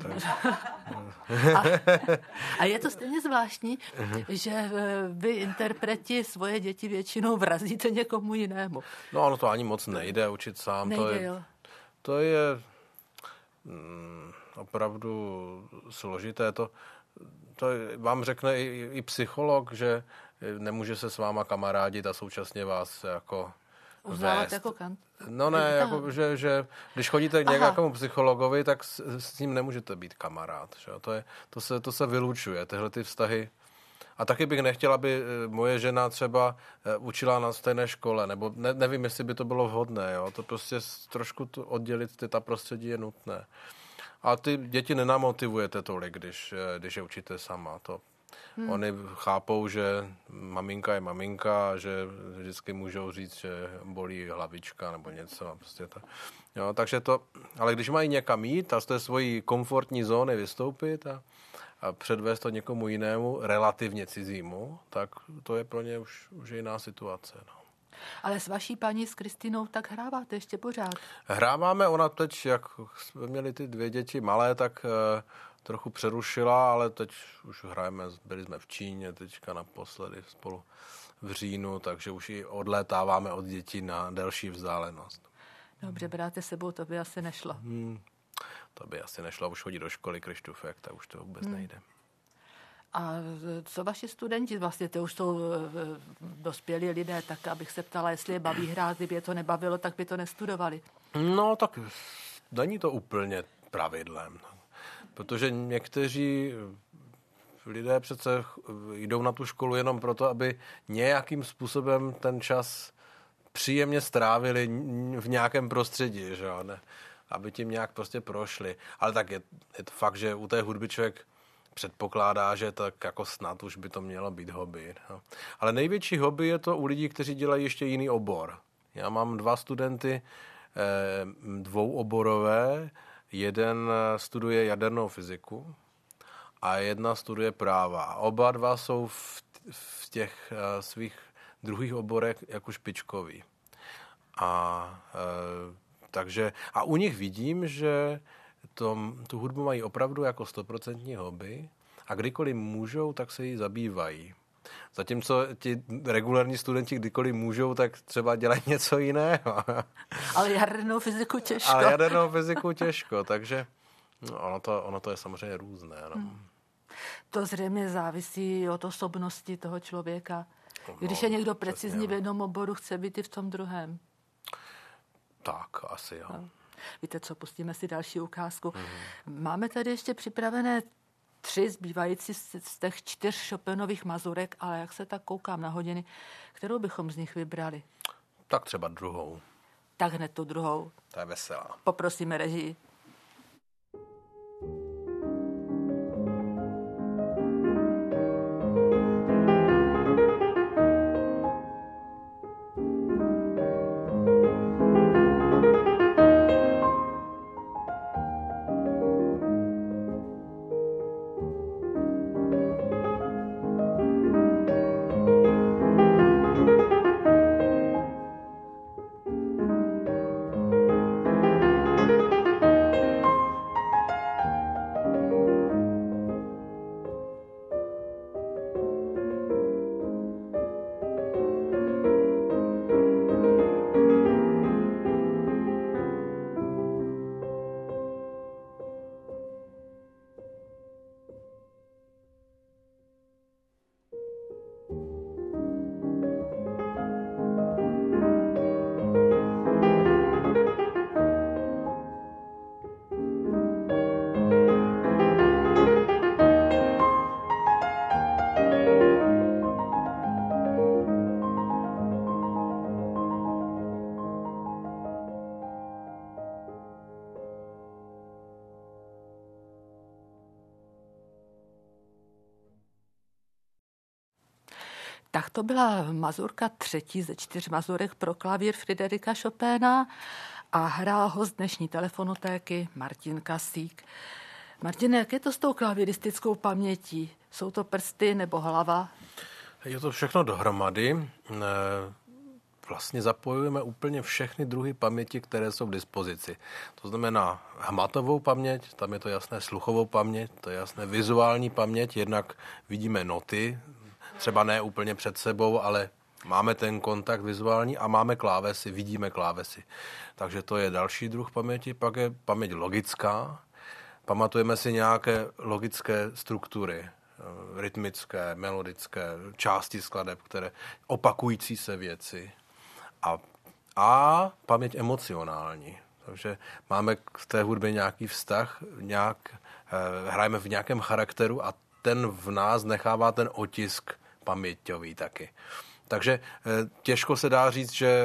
a je to stejně zvláštní, že vy interpreti svoje děti většinou vrazíte někomu jinému. No ono to ani moc nejde učit sám. Nejde, to je opravdu složité. To vám řekne i psycholog, že nemůže se s váma kamarádit a současně vás jako uznávat jako No ne, jako, že když chodíte k nějakému psychologovi, tak s ním nemůžete být kamarád. Že? To se vylučuje, tyhle ty vztahy. A taky bych nechtěla, aby moje žena třeba učila na stejné škole, nebo nevím, jestli by to bylo vhodné. Jo? To prostě trošku oddělit ta prostředí je nutné. A ty děti nenamotivujete tolik, když je učíte sama. Oni chápou, že maminka je maminka, že vždycky můžou říct, že bolí hlavička nebo něco. A prostě to. Jo, takže ale když mají někam jít a z té svojí komfortní zóny vystoupit a předvést to někomu jinému, relativně cizímu, tak to je pro ně už jiná situace. No. Ale s vaší paní, s Kristinou, tak hráváte ještě pořád? Hráváme, ona teď, jak jsme měli ty 2 děti malé, tak trochu přerušila, ale teď už hrajeme, byli jsme v Číně teďka naposledy spolu v říjnu, takže už i odlétáváme od dětí na delší vzdálenost. Dobře, bráte sebou, to by asi nešlo. To by asi nešlo, už chodí do školy Krištůfek, tak už to vůbec nejde. A co vaši studenti, vlastně to už jsou dospělí lidé, tak abych se ptala, jestli je baví hrát, kdyby je to nebavilo, tak by to nestudovali. No tak není to úplně pravidlem, protože někteří lidé přece jdou na tu školu jenom proto, aby nějakým způsobem ten čas příjemně strávili v nějakém prostředí, že jo, ne? Aby tím nějak prostě prošli. Ale tak je to fakt, že u té hudby člověk předpokládá, že tak jako snad už by to mělo být hobby. No. Ale největší hobby je to u lidí, kteří dělají ještě jiný obor. Já mám 2 studenty, 2oborové, jeden studuje jadernou fyziku a jedna studuje práva. Oba 2 jsou v těch svých druhých oborech jako špičkoví. Takže u nich vidím, že tu hudbu mají opravdu jako 100% hobby a kdykoliv můžou, tak se jí zabývají. Zatímco ti regulární studenti kdykoliv můžou, tak třeba dělají něco jiného. Ale jadernou fyziku těžko. Takže ono to je samozřejmě různé. No. To zřejmě závisí od osobnosti toho člověka. Když je někdo precizní v jednom oboru, chce být i v tom druhém. Tak, asi jo. No. Víte co, pustíme si další ukázku. Máme tady ještě připravené 3 zbývající z těch 4 Chopinových mazurek, ale jak se tak koukám na hodiny, kterou bychom z nich vybrali? Tak třeba druhou. Tak hned tu druhou. To je veselá. Poprosíme režii. Tak to byla mazurka 3. ze 4 mazurek pro klavír Friderika Chopina a hrál host dnešní telefonotéky Martin Kasík. Martine, jak je to s tou klavíristickou pamětí? Jsou to prsty nebo hlava? Je to všechno dohromady. Vlastně zapojujeme úplně všechny druhy paměti, které jsou k dispozici. To znamená hmatovou paměť, tam je to jasné sluchovou paměť, to je jasné vizuální paměť, jednak vidíme noty, třeba ne úplně před sebou, ale máme ten kontakt vizuální a máme klávesy, vidíme klávesy. Takže to je další druh paměti, pak je paměť logická, pamatujeme si nějaké logické struktury, rytmické, melodické, části skladeb, které opakující se věci. A paměť emocionální. Takže máme v té hudbě nějaký vztah, hrajeme v nějakém charakteru a ten v nás nechává ten otisk paměťový taky. Takže těžko se dá říct, že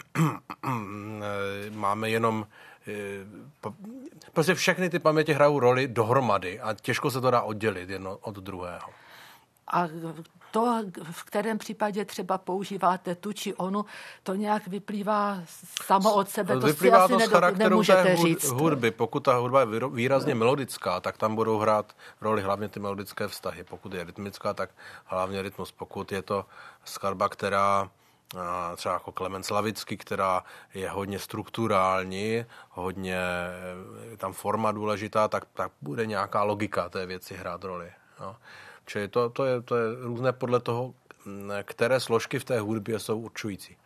máme jenom prostě všechny ty paměti hrajou roli dohromady a těžko se to dá oddělit jedno od druhého. A to, v kterém případě třeba používáte tu či onu, to nějak vyplývá samo od sebe. To vyplývá si to asi z charakteru nemůžete té říct. hudby. Pokud ta hudba je výrazně melodická, tak tam budou hrát roli hlavně ty melodické vztahy. Pokud je rytmická, tak hlavně rytmus. Pokud je to skladba, která třeba jako Klement Slavický, která je hodně strukturální, hodně tam forma důležitá, tak bude nějaká logika té věci hrát roli. No. Čili to je různé podle toho, které složky v té hudbě jsou určující.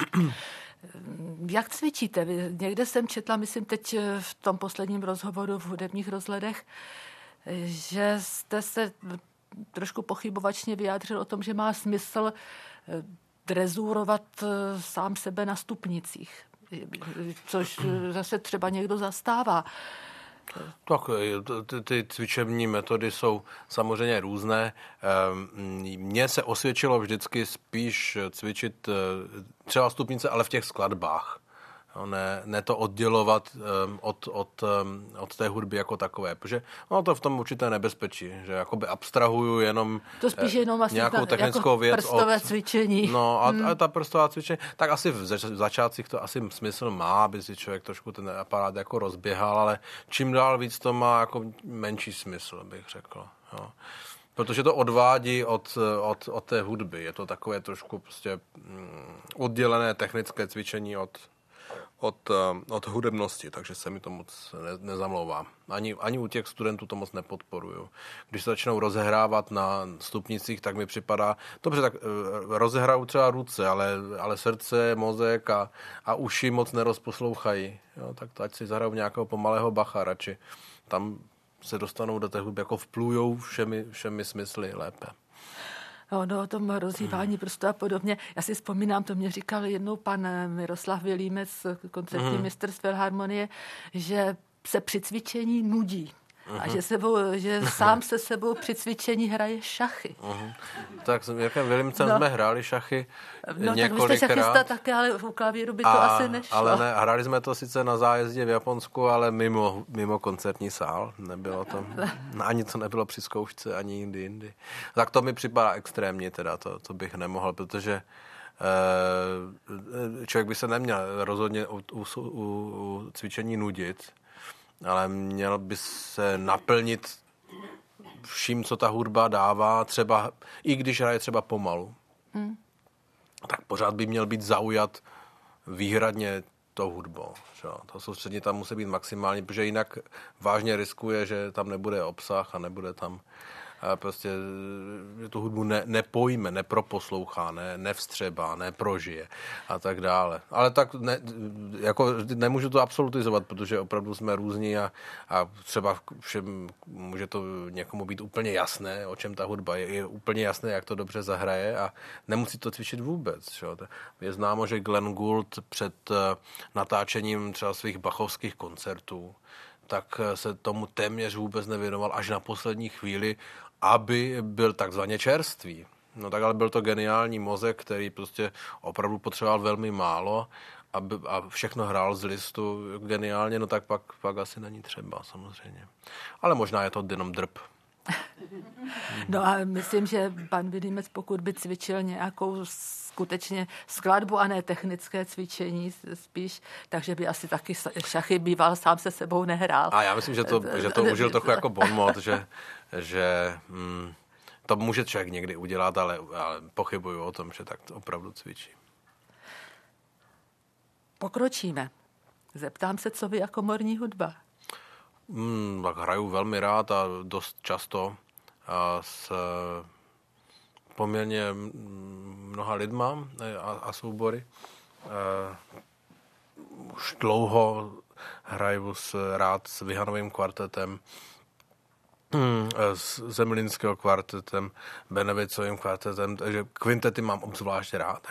Jak cvičíte? Někde jsem četla, myslím teď v tom posledním rozhovoru v Hudebních rozhledech, že jste se trošku pochybovačně vyjádřil o tom, že má smysl drezurovat sám sebe na stupnicích, což zase třeba někdo zastává. Tak ty cvičební metody jsou samozřejmě různé. Mně se osvědčilo vždycky spíš cvičit třeba stupnice, ale v těch skladbách. Ne to oddělovat od té hudby jako takové, protože to v tom určité nebezpečí, že jakoby abstrahuju jenom to spíš jenom asi nějakou technickou věc. Prstové cvičení. No a ta prstová cvičení, tak asi v začátcích to asi smysl má, aby si člověk trošku ten aparát jako rozběhal, ale čím dál víc to má jako menší smysl, bych řekl. Jo. Protože to odvádí od té hudby. Je to takové trošku prostě oddělené technické cvičení od hudebnosti, takže se mi to moc nezamlouvá. Ani u těch studentů to moc nepodporuju. Když se začnou rozehrávat na stupnicích, tak mi připadá, dobře, tak rozehrajou třeba ruce, ale srdce, mozek a uši moc nerozposlouchají. Jo, tak to ať si zahrajou nějakého pomalého Bacha radši. Tam se dostanou do té hudby, jako vplujou všemi smysly lépe. No, o tom rozhývání prostě a podobně. Já si vzpomínám, to mě říkal jednou pan Miroslav Vilímec, koncertní mistr z Filharmonie, že se při cvičení nudí. A že sám se sebou při cvičení hraje šachy. Tak s Jirkem Vilímcem jsme hráli šachy několikrát. Tak vy jste šachista také, ale u klavíru by to asi nešlo. Ale ne, hráli jsme to sice na zájezdě v Japonsku, ale mimo koncertní sál. Nebylo to, ani to nebylo při zkoušce, ani jindy. Tak to mi připadá extrémně teda, to bych nemohl, protože člověk by se neměl rozhodně u cvičení nudit, ale měl by se naplnit vším, co ta hudba dává, třeba i když hraje třeba pomalu. Tak pořád by měl být zaujat výhradně tou hudbou. Že? To soustředění tam musí být maximální, protože jinak vážně riskuje, že tam nebude obsah a nebude tam prostě tu hudbu nepojme, neproposlouchá, nevstřebá, neprožije a tak dále. Ale tak nemůžu to absolutizovat, protože opravdu jsme různí a třeba všem může to někomu být úplně jasné, o čem ta hudba je úplně jasné, jak to dobře zahraje a nemusí to cvičit vůbec. Že? Je známo, že Glenn Gould před natáčením třeba svých bachovských koncertů tak se tomu téměř vůbec nevěnoval až na poslední chvíli, aby byl takzvaně čerstvý. No tak ale byl to geniální mozek, který prostě opravdu potřeboval velmi málo a všechno hrál z listu geniálně, no tak pak asi není třeba samozřejmě. Ale možná je to jenom drb. No a myslím, že pan Vilímec, pokud by cvičil nějakou skutečně skladbu a ne technické cvičení spíš, takže by asi taky šachy býval, sám se sebou nehrál. A já myslím, že to užil trochu jako bonmot, že to může člověk někdy udělat, ale pochybuju o tom, že tak to opravdu cvičí. Pokročíme. Zeptám se, co vy jako komorní hudba? Tak hraju velmi rád a dost často s poměrně mnoha lidma a soubory. Už dlouho hraju rád s Vyhanovým kvartetem, s Zemlínského kvartetem, Benevicovým kvartetem, takže kvintety mám obzvláště rád.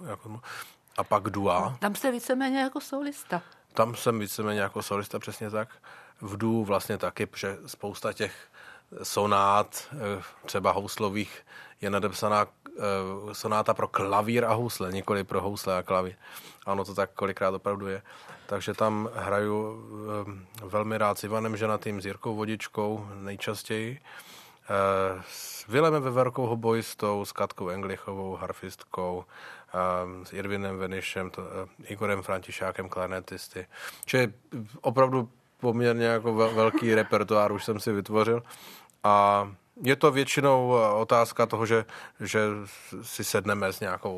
A pak dua. Tam jste víceméně jako solista. Tam jsem víceméně jako solista, přesně tak. V duu vlastně taky, protože spousta těch sonát, třeba houslových, je nadepsaná sonáta pro klavír a housle, nikoli pro housle a klavír. Ano, to tak kolikrát opravdu je. Takže tam hraju velmi rád s Ivanem Ženatým, s Jirkou Vodičkou nejčastěji, s Vilemem Veverkou hoboistou, s Katkou Englichovou, harfistkou, s Irvinem Venišem, Igorem Františákem, klarnetisty. Čili opravdu poměrně jako velký repertoár už jsem si vytvořil. A je to většinou otázka toho, že si sedneme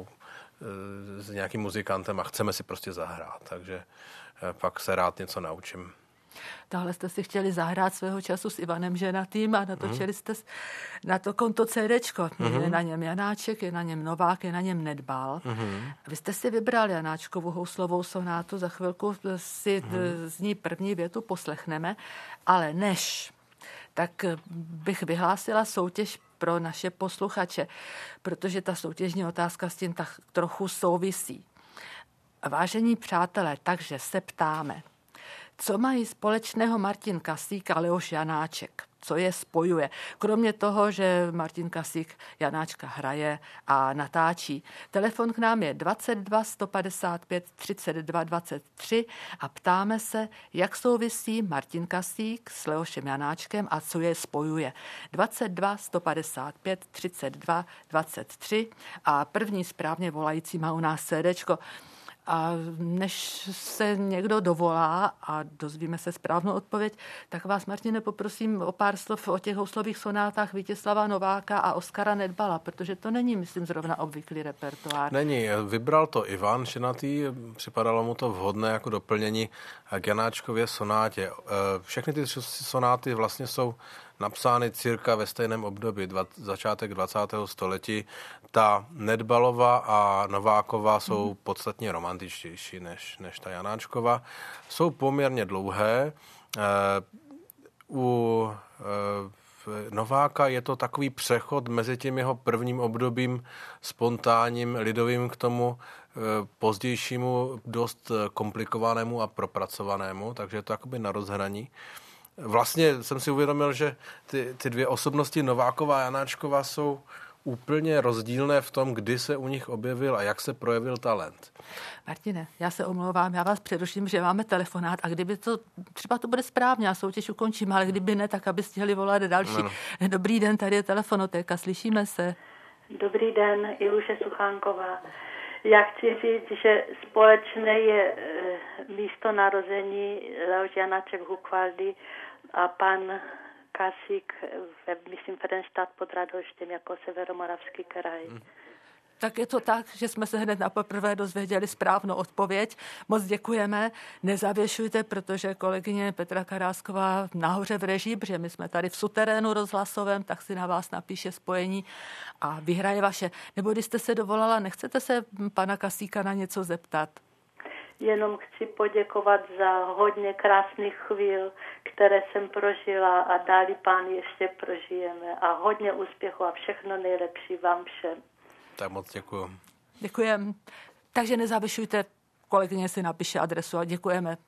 s nějakým muzikantem a chceme si prostě zahrát. Takže pak se rád něco naučím. Tohle jste si chtěli zahrát svého času s Ivanem Ženatým a natočili jste na to konto CDčko. Je na něm Janáček, je na něm Novák, je na něm Nedbal. Vy jste si vybral Janáčkovu houslovou sonátu, za chvilku si z ní první větu poslechneme, ale než, tak bych vyhlásila soutěž pro naše posluchače, protože ta soutěžní otázka s tím tak trochu souvisí. Vážení přátelé, takže se ptáme, co mají společného Martin Kasík a Leoš Janáček? Co je spojuje? Kromě toho, že Martin Kasík Janáčka hraje a natáčí. Telefon k nám je 22 155 32 23 a ptáme se, jak souvisí Martin Kasík s Leošem Janáčkem a co je spojuje. 22 155 32 23 a první správně volající má u nás CDčko. A než se někdo dovolá a dozvíme se správnou odpověď, tak vás, Martine, poprosím o pár slov o těch houslových sonátách Vítězslava Nováka a Oskara Nedbala, protože to není, myslím, zrovna obvyklý repertoár. Není, vybral to Ivan Ženatý, připadalo mu to vhodné jako doplnění k Janáčkově sonátě. Všechny ty sonáty vlastně jsou napsány cirka ve stejném období, začátek 20. století. Ta Nedbalova a Novákova jsou podstatně romantičtější než ta Janáčkova. Jsou poměrně dlouhé. U Nováka je to takový přechod mezi tím jeho prvním obdobím spontánním, lidovým k tomu pozdějšímu, dost komplikovanému a propracovanému, takže je to jakoby na rozhraní. Vlastně jsem si uvědomil, že ty dvě osobnosti Novákova a Janáčkova jsou úplně rozdílné v tom, kdy se u nich objevil a jak se projevil talent. Martine, já se omlouvám, já vás přeruším, že máme telefonát a kdyby to, třeba to bude správně, já soutěž ukončím, ale kdyby ne, tak aby stihli volat další. Ano. Dobrý den, tady je telefonotéka, slyšíme se. Dobrý den, Iluše Suchánková. Já chci říct, že společné je místo narození Leoš Janáček v Hukvaldy a pan Kasík, myslím, Ferenštát pod Radhoštěm jako Severomoravský kraj. Tak je to tak, že jsme se hned na poprvé dozvěděli správnou odpověď. Moc děkujeme. Nezavěšujte, protože kolegyně Petra Karásková nahoře v režii, protože my jsme tady v suterénu rozhlasovém, tak si na vás napíše spojení a vyhraje vaše. Nebo když jste se dovolala, nechcete se pana Kasíka na něco zeptat? Jenom chci poděkovat za hodně krásných chvíl, které jsem prožila a dálí pán ještě prožijeme. A hodně úspěchu a všechno nejlepší vám všem. Tak moc děkuju. Děkujeme. Takže nezavyšujte, kolegyně si napíše adresu a děkujeme.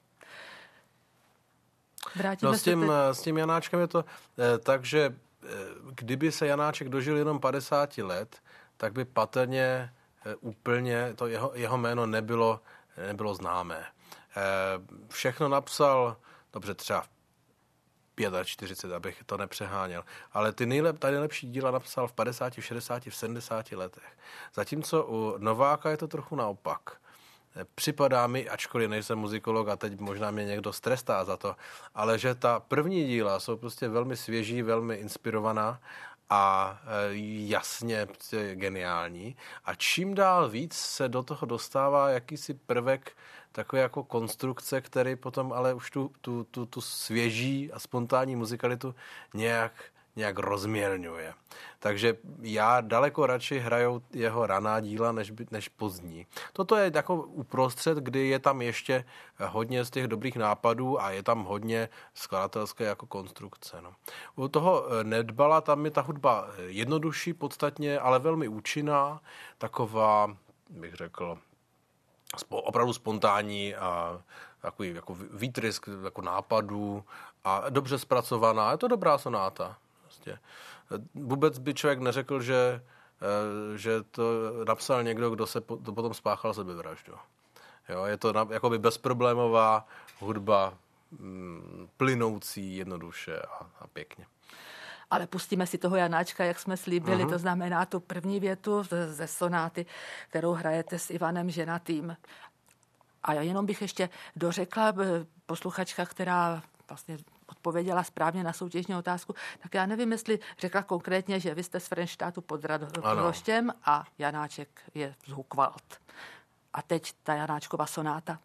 Vrátíme s tím Janáčkem je to tak, že kdyby se Janáček dožil jenom 50 let, tak by patrně úplně to jeho jméno nebylo známé. Všechno napsal, dobře, třeba v 45, abych to nepřeháněl. Ale ta nejlepší díla napsal v 50, v 60, v 70 letech. Zatímco u Nováka je to trochu naopak. Připadá mi, ačkoliv nejsem muzikolog a teď možná mě někdo strestá za to, ale že ta první díla jsou prostě velmi svěží, velmi inspirovaná a jasně geniální. A čím dál víc se do toho dostává jakýsi prvek takové jako konstrukce, který potom ale už tu svěží a spontánní muzikalitu nějak rozměrňuje. Takže já daleko radši hraju jeho raná díla než pozdní. Toto je jako uprostřed, kdy je tam ještě hodně z těch dobrých nápadů a je tam hodně skladatelské jako konstrukce. No. U toho Nedbala tam je ta hudba jednodušší podstatně, ale velmi účinná, taková, bych řekl, opravdu spontánní a takový jako výtrysk jako nápadů a dobře zpracovaná. Je to dobrá sonáta. Prostě. Vůbec by člověk neřekl, že to napsal někdo, kdo se potom spáchal sebevraždu. Jo, je to jakoby bezproblémová hudba, plynoucí jednoduše a pěkně. Ale pustíme si toho Janáčka, jak jsme slíbili, to znamená tu první větu ze sonáty, kterou hrajete s Ivanem Ženatým. A jenom bych ještě dořekla, posluchačka, která vlastně odpověděla správně na soutěžní otázku, tak já nevím, jestli řekla konkrétně, že vy jste z Frenštátu pod Radhoštěm a Janáček je z Hukvald. A teď ta Janáčkova sonáta.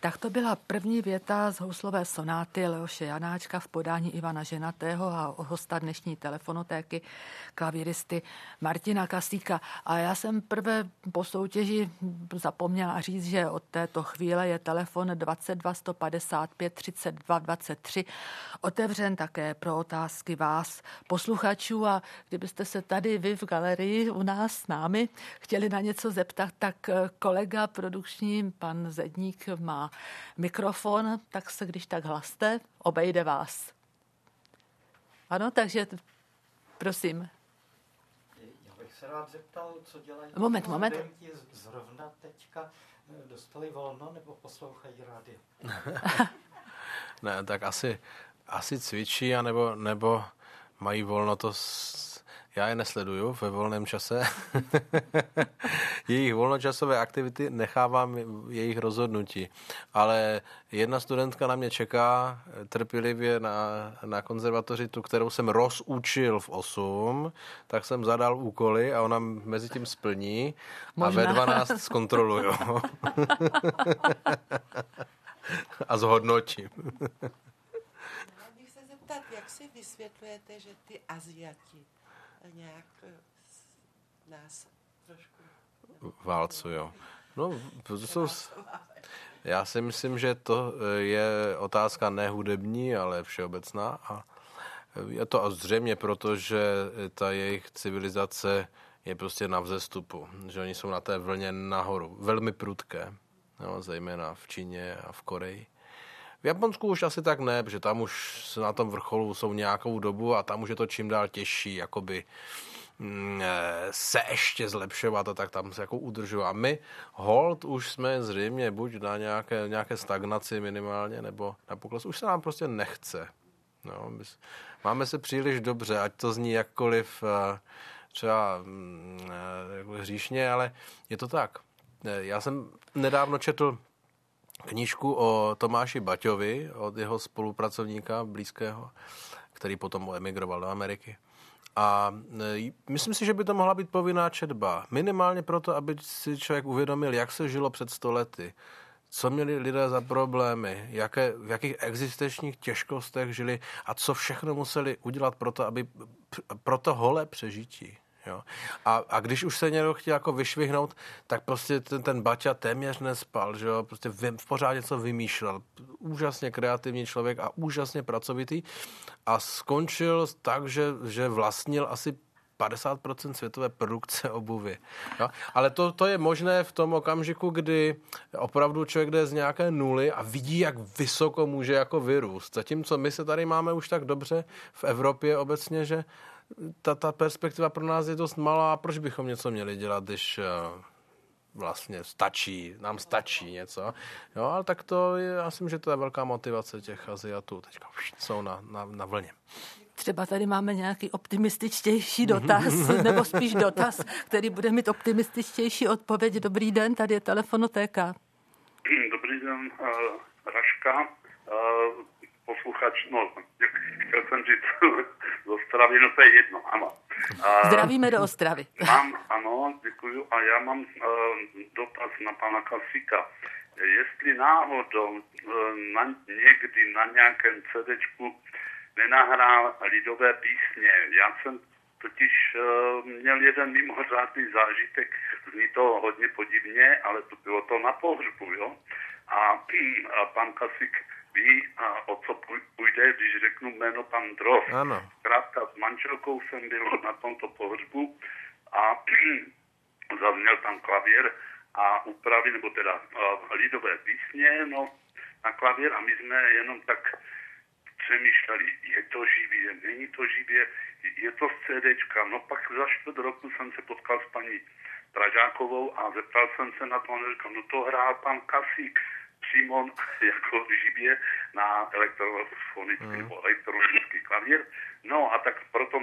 Tak to byla první věta z houslové sonáty Leoše Janáčka v podání Ivana Ženatého a hosta dnešní telefonotéky klavíristy Martina Kasíka. A já jsem prvé po soutěži zapomněla říct, že od této chvíle je telefon 22 155 32 23 otevřen také pro otázky vás, posluchačů, a kdybyste se tady vy v galerii u nás s námi chtěli na něco zeptat, tak kolega produkční, pan Zedník, má mikrofon, tak se když tak hlaste, obejde vás. Ano, takže prosím. Já bych se rád zeptal, co dělají Moment. Zrovna teďka dostali volno nebo poslouchají rádio? Ne, tak asi cvičí, nebo mají volno, já je nesleduju ve volném čase. Jejich volnočasové aktivity nechávám jejich rozhodnutí. Ale jedna studentka na mě čeká trpělivě na konzervatoři, tu, kterou jsem rozučil v 8, tak jsem zadal úkoly a ona mezi tím splní. Možná. A ve 12 zkontroluju. A zhodnotím. Bych se zeptat, jak si vysvětlujete, že ty Aziati nějak nás trošku válcujou. No, já si myslím, že to je otázka nehudební, ale všeobecná. A je to zřejmě proto, že ta jejich civilizace je prostě na vzestupu. Že oni jsou na té vlně nahoru. Velmi prudké. No, zejména v Číně a v Koreji. V Japonsku už asi tak ne, protože tam už na tom vrcholu jsou nějakou dobu a tam už je to čím dál těžší, jakoby se ještě zlepšovat a tak tam se jako udržují. A my hold už jsme zřejmě buď na nějaké stagnaci minimálně, nebo na pokles. Už se nám prostě nechce. No, máme se příliš dobře, ať to zní jakkoliv třeba hříšně, ale je to tak. Já jsem nedávno četl knížku o Tomáši Baťovi, od jeho spolupracovníka blízkého, který potom emigroval do Ameriky. A myslím si, že by to mohla být povinná četba. Minimálně proto, aby si člověk uvědomil, jak se žilo před 100 lety. Co měli lidé za problémy, v jakých existenčních těžkostech žili a co všechno museli udělat pro to holé přežití. Jo. A když už se někdo chtěl jako vyšvihnout, tak prostě ten Baťa téměř nespal, že jo, prostě pořád něco vymýšlel. Úžasně kreativní člověk a úžasně pracovitý a skončil tak, že vlastnil asi 50% světové produkce obuvy. Jo? Ale to je možné v tom okamžiku, kdy opravdu člověk jde z nějaké nuly a vidí, jak vysoko může jako vyrůst. Zatímco my se tady máme už tak dobře v Evropě obecně, že ta perspektiva pro nás je dost malá. A proč bychom něco měli dělat, když vlastně nám stačí něco. Jo, ale tak já myslím, že to je velká motivace těch Aziatů. Teďka jsou na vlně. Třeba tady máme nějaký optimističtější dotaz, nebo spíš dotaz, který bude mít optimističtější odpověď. Dobrý den, tady je telefonotéka. Dobrý den, Raška, posluchač, chtěl jsem říct z Ostravy, to je jedno, ano. Zdravíme do Ostravy. Ano, děkuju, a já mám dotaz na pana Kasíka. Jestli náhodou někdy na nějakém CDčku nenahrál lidové písně. Já jsem totiž měl jeden mimořádný zážitek, zní to hodně podivně, ale to bylo to na pohřbu, jo. A pan Kasík ví, o co půjde, když řeknu jméno pan Droz. Ano. Zkrátka s manželkou jsem byl na tomto pohřbu a zazněl tam klavír a úpravy, nebo teda lidové písně, na klavír, a my jsme jenom tak přemýšleli, je to živě, není to živě, je to z CDčka. No pak za 4 roku jsem se potkal s paní Pražákovou a zeptal jsem se na to, a říkal, no to hrál pan Kasík přímo jako živě na elektrofonický nebo elektronický klavír. No a tak proto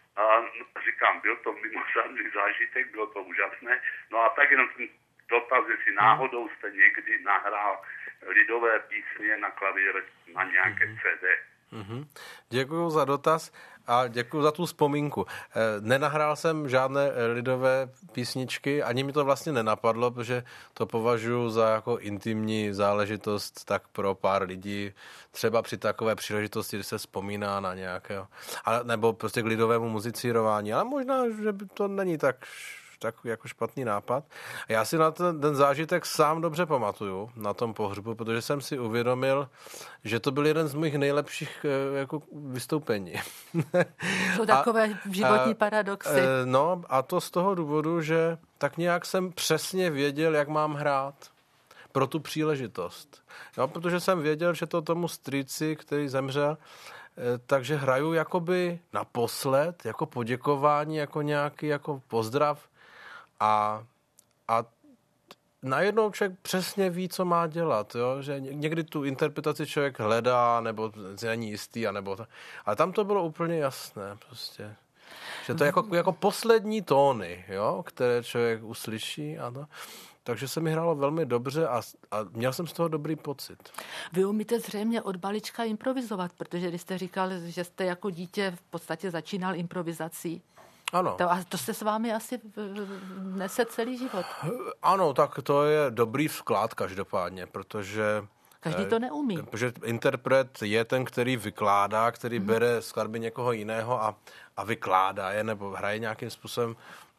říkám, byl to mimořádný zážitek, bylo to úžasné. No a tak jenom ten dotaz, jestli náhodou jste někdy nahrál lidové písně na klavír na nějaké CD. Děkuju za dotaz a děkuju za tu vzpomínku. Nenahrál jsem žádné lidové písničky, ani mi to vlastně nenapadlo, protože to považuji za jako intimní záležitost tak pro pár lidí, třeba při takové příležitosti, kdy se vzpomíná na nějakého, nebo prostě k lidovému muzicírování, ale možná, že to není tak jako špatný nápad. Já si na ten zážitek sám dobře pamatuju, na tom pohřbu, protože jsem si uvědomil, že to byl jeden z mých nejlepších jako vystoupení. To takové životní paradoxy. No a to z toho důvodu, že tak nějak jsem přesně věděl, jak mám hrát pro tu příležitost. Jo, protože jsem věděl, že to tomu strýci, který zemřel, takže hraju jakoby naposled, jako poděkování, jako nějaký jako pozdrav. A najednou člověk přesně ví, co má dělat, jo? Že někdy tu interpretaci člověk hledá, nebo není jistý, ale tam to bylo úplně jasné, prostě. Že to je jako poslední tóny, jo? Které člověk uslyší. Takže se mi hrálo velmi dobře a měl jsem z toho dobrý pocit. Vy umíte zřejmě od malička improvizovat, protože když jste říkal, že jste jako dítě v podstatě začínal improvizací. Ano. To se s vámi asi nese celý život. Ano, tak to je dobrý vklad každopádně, protože... Každý to neumí. Protože interpret je ten, který vykládá, který bere skladby někoho jiného a vykládá je, nebo hraje nějakým způsobem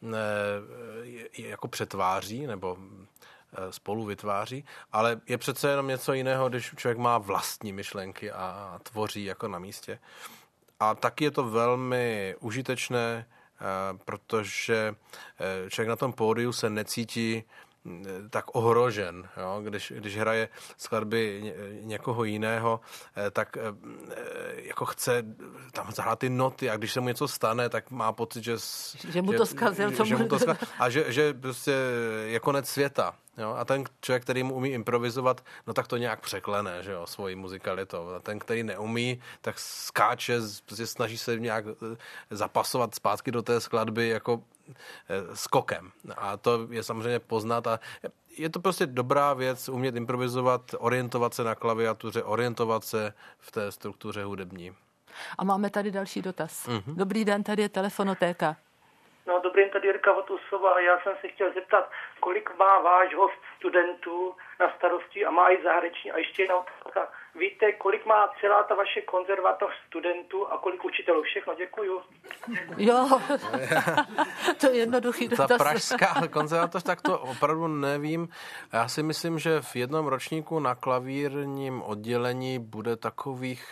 jako přetváří, nebo spolu vytváří, ale je přece jenom něco jiného, když člověk má vlastní myšlenky a tvoří jako na místě. A taky je to velmi užitečné, protože člověk na tom pódiu se necítí tak ohrožen. Jo? Když hraje skladby někoho jiného, tak jako chce tam zahrát ty noty a když se mu něco stane, tak má pocit, že mu to zkazil. A že prostě je konec světa. Jo? A ten člověk, který mu umí improvizovat, no tak to nějak překlene, že jo, svojí muzikalitou. A ten, který neumí, tak skáče, prostě snaží se nějak zapasovat zpátky do té skladby jako skokem. A to je samozřejmě poznat a je to prostě dobrá věc umět improvizovat, orientovat se na klaviatuře, orientovat se v té struktuře hudební. A máme tady další dotaz. Dobrý den, tady je telefonotéka. No, dobrý den, tady Jirka Votusová a já jsem se chtěl zeptat, kolik má váš host studentů na starosti a má i zahraniční. A ještě jedna otázka. Víte, kolik má celá ta vaše konzervatoř studentů a kolik učitelů? Všechno, děkuju. Jo, to je jednoduchý dotaz. Ta pražská konzervatoř, tak to opravdu nevím. Já si myslím, že v jednom ročníku na klavírním oddělení bude takových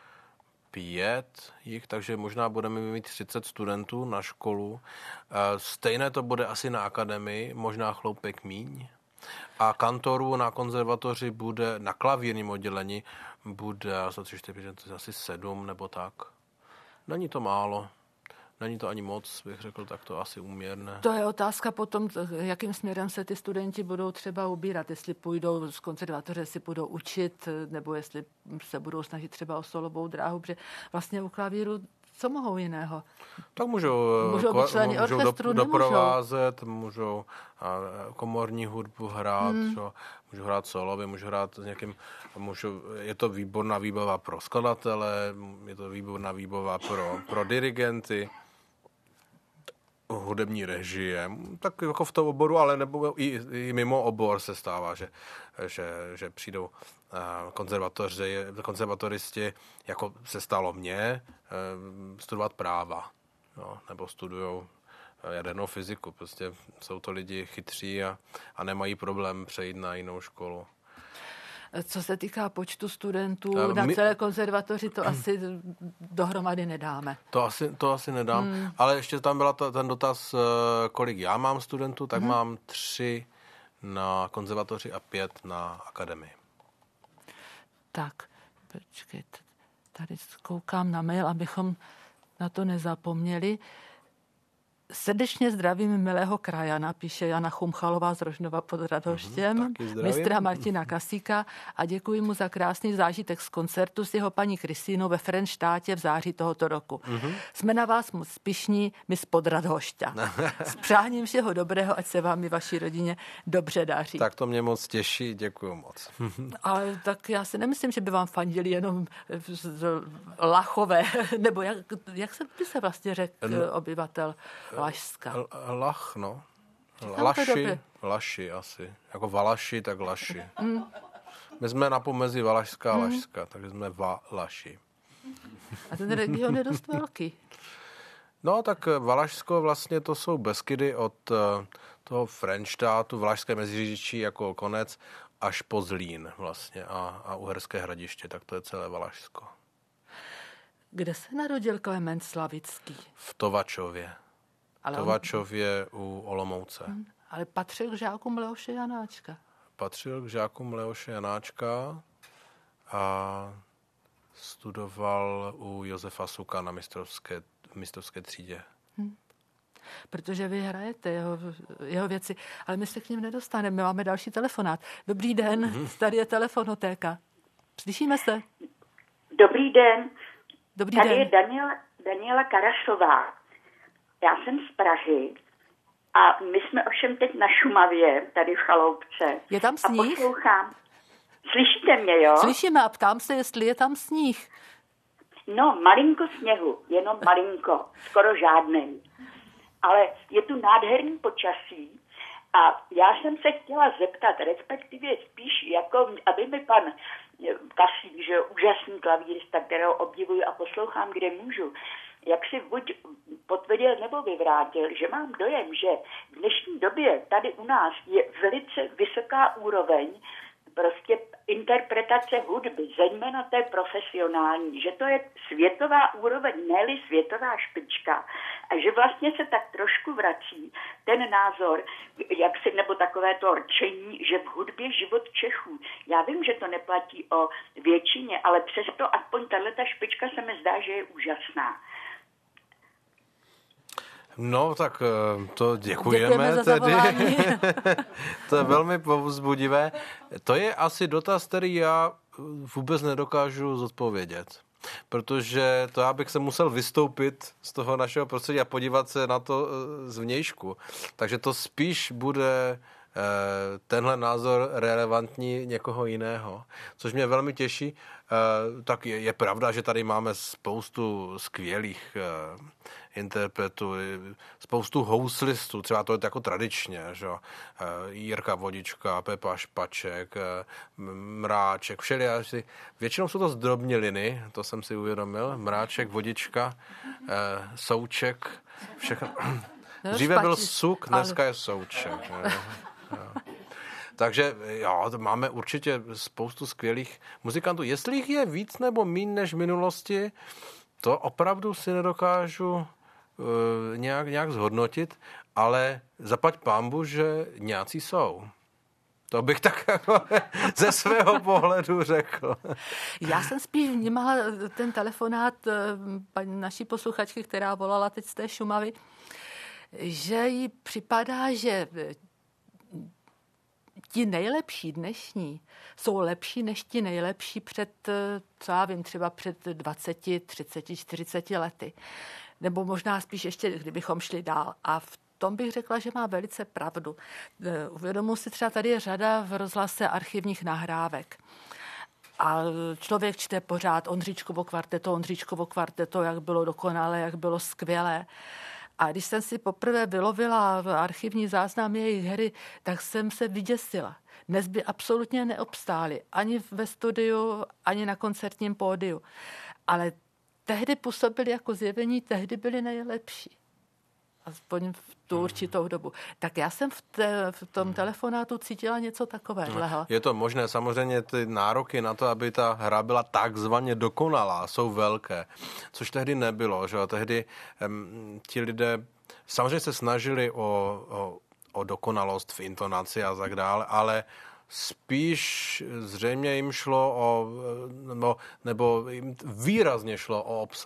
5 jich, takže možná budeme mít 30 studentů na školu. Stejné to bude asi na akademii, možná chloupek míň. A kantorů na konzervatoři bude, na klavírním oddělení bude asi 7 nebo tak. Není to málo. Není to ani moc, bych řekl, tak to asi úměrné. To je otázka potom, jakým směrem se ty studenti budou třeba ubírat. Jestli půjdou z konzervatoře, si budou učit, nebo jestli se budou snažit třeba o solovou dráhu, protože vlastně u klavíru co mohou jiného? Tak můžou být členy orchestru, doprovázet, můžou komorní hudbu hrát, můžou hrát solově, můžou hrát s někým, je to výborná výbava pro skladatele, je to výborná výbava pro dirigenty, hudební režie, tak jako v tom oboru, ale nebo i mimo obor se stává, že přijdou konzervatoristi, jako se stalo mně, studovat práva, jo, nebo studujou jadernou fyziku. Prostě jsou to lidi chytří a nemají problém přejít na jinou školu. Co se týká počtu studentů na celé konzervatoři, to asi dohromady nedáme. To asi nedám, ale ještě tam byla ten dotaz, kolik já mám studentů, tak mám 3 na konzervatoři a 5 na akademii. Tak, počkejte, tady koukám na mail, abychom na to nezapomněli. Srdečně zdravím milého krajana, píše Jana Chumchalová z Rožnova pod Radhoštěm, mistra Martina Kasíka a děkuji mu za krásný zážitek z koncertu s jeho paní Kristýnou ve Frenštátě v září tohoto roku. Jsme na vás moc pyšní, my z Podradhošťa. S přáním všeho dobrého, ať se vám i vaší rodině dobře daří. Tak to mě moc těší, děkuji moc. Ale tak já si nemyslím, že by vám fandili jenom Lachové, nebo jak by se vlastně řekl obyvatel Lašska. Lach, no. Laši asi. Jako Valaši, tak Laši. My jsme na pomezí Valašská a Lašska, takže jsme Valaši. A ten region je dost velký. No, tak Valašsko vlastně to jsou Beskydy od toho Frenštátu, Valašské Meziříčí jako konec, až po Zlín vlastně a Uherské Hradiště, tak to je celé Valašsko. Kde se narodil Klement Slavický? V Tovačově. Tovačově u Olomouce. Ale patřil k žákům Leoše Janáčka. Patřil k žákům Leoše Janáčka a studoval u Josefa Suka na mistrovské třídě. Protože vy hrajete jeho věci, ale my se k ním nedostaneme. My máme další telefonát. Dobrý den, tady je telefonotéka. Slyšíme se? Dobrý den. Dobrý tady den. je Daniela Karašová. Já jsem z Prahy a my jsme ovšem teď na Šumavě, tady v Chaloupce. Je tam sníh? A poslouchám. Slyšíte mě, jo? Slyšíme a ptám se, jestli je tam sníh. No, malinko sněhu, jenom malinko, skoro žádnej. Ale je tu nádherný počasí a já jsem se chtěla zeptat, respektive spíš, jako aby mi pan Kasík, že úžasný klavírista, kterého obdivuji a poslouchám, kde můžu, jak si buď potvrdil nebo vyvrátil, že mám dojem, že v dnešní době tady u nás je velice vysoká úroveň prostě interpretace hudby, zejména té profesionální, že to je světová úroveň, ne-li světová špička a že vlastně se tak trošku vrací ten názor, jak si, nebo takové to rčení, že v hudbě život Čechů. Já vím, že to neplatí o většině, ale přesto aspoň tato špička se mi zdá, že je úžasná. No, tak to děkujeme tedy. To je velmi povzbudivé. To je asi dotaz, který já vůbec nedokážu zodpovědět. Protože to já bych se musel vystoupit z toho našeho prostředí a podívat se na to zvnějšku. Takže to spíš bude tenhle názor relevantní někoho jiného. Což mě velmi těší. Tak je pravda, že tady máme spoustu skvělých interpretů, spoustu houslistů, třeba to je jako tradičně, že? Jirka Vodička, Pepa Špaček, Mráček, všelijací. Většinou jsou to zdrobněliny, to jsem si uvědomil. Mráček, Vodička, Souček, všechno. Dříve byl Suk, dneska je Souček. Takže jo, máme určitě spoustu skvělých muzikantů. Jestli jich je víc nebo míň než v minulosti, to opravdu si nedokážu nějak zhodnotit, ale zaplať pánbu, že nějací jsou. To bych tak jako ze svého pohledu řekl. Já jsem spíš vnímala ten telefonát naší posluchačky, která volala teď z té Šumavy, že jí připadá, že ti nejlepší dnešní jsou lepší než ti nejlepší před, co já vím, třeba před 20, 30, 40 lety. Nebo možná spíš ještě, kdybychom šli dál. A v tom bych řekla, že má velice pravdu. Uvědomuji si třeba, tady je řada v rozhlase archivních nahrávek. A člověk čte pořád Ondříčkovo kvarteto, jak bylo dokonalé, jak bylo skvělé. A když jsem si poprvé vylovila archivní záznam jejich hry, tak jsem se vyděsila. Dnes by absolutně neobstáli ani ve studiu, ani na koncertním pódiu. Ale tehdy působili jako zjevení, tehdy byli nejlepší. Aspoň v tu určitou dobu. Tak já jsem v tom telefonátu cítila něco takového. Je to možné, samozřejmě ty nároky na to, aby ta hra byla takzvaně dokonalá, jsou velké, což tehdy nebylo. Že? Tehdy ti lidé samozřejmě se snažili o dokonalost v intonaci a tak dále, ale spíš zřejmě jim šlo nebo jim výrazně šlo o obsah.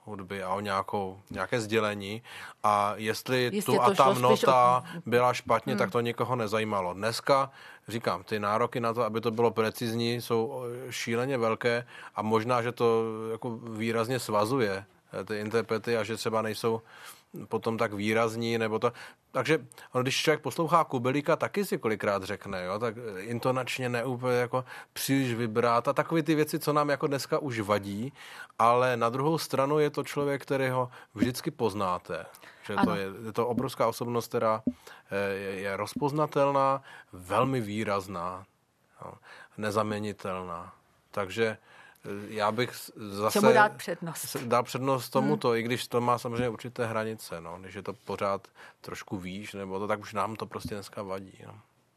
hudby a o nějaké sdělení a jestli Jistě tu a ta nota byla špatně, tak to nikoho nezajímalo. Dneska, říkám, ty nároky na to, aby to bylo precizní, jsou šíleně velké a možná, že to jako výrazně svazuje ty interprety a že třeba nejsou potom tak výrazní, nebo to. Takže když člověk poslouchá Kubelíka, taky si kolikrát řekne, jo, tak intonačně neúplně jako příliš vybrat a takové ty věci, co nám jako dneska už vadí, ale na druhou stranu je to člověk, kterého vždycky poznáte. Že to je to obrovská osobnost, která je rozpoznatelná, velmi výrazná, jo, nezaměnitelná. Takže já bych zase čemu dát přednost? Dal přednost tomuto, i když to má samozřejmě určité hranice. No. Když je to pořád trošku výš, nebo to, tak už nám to prostě dneska vadí. No.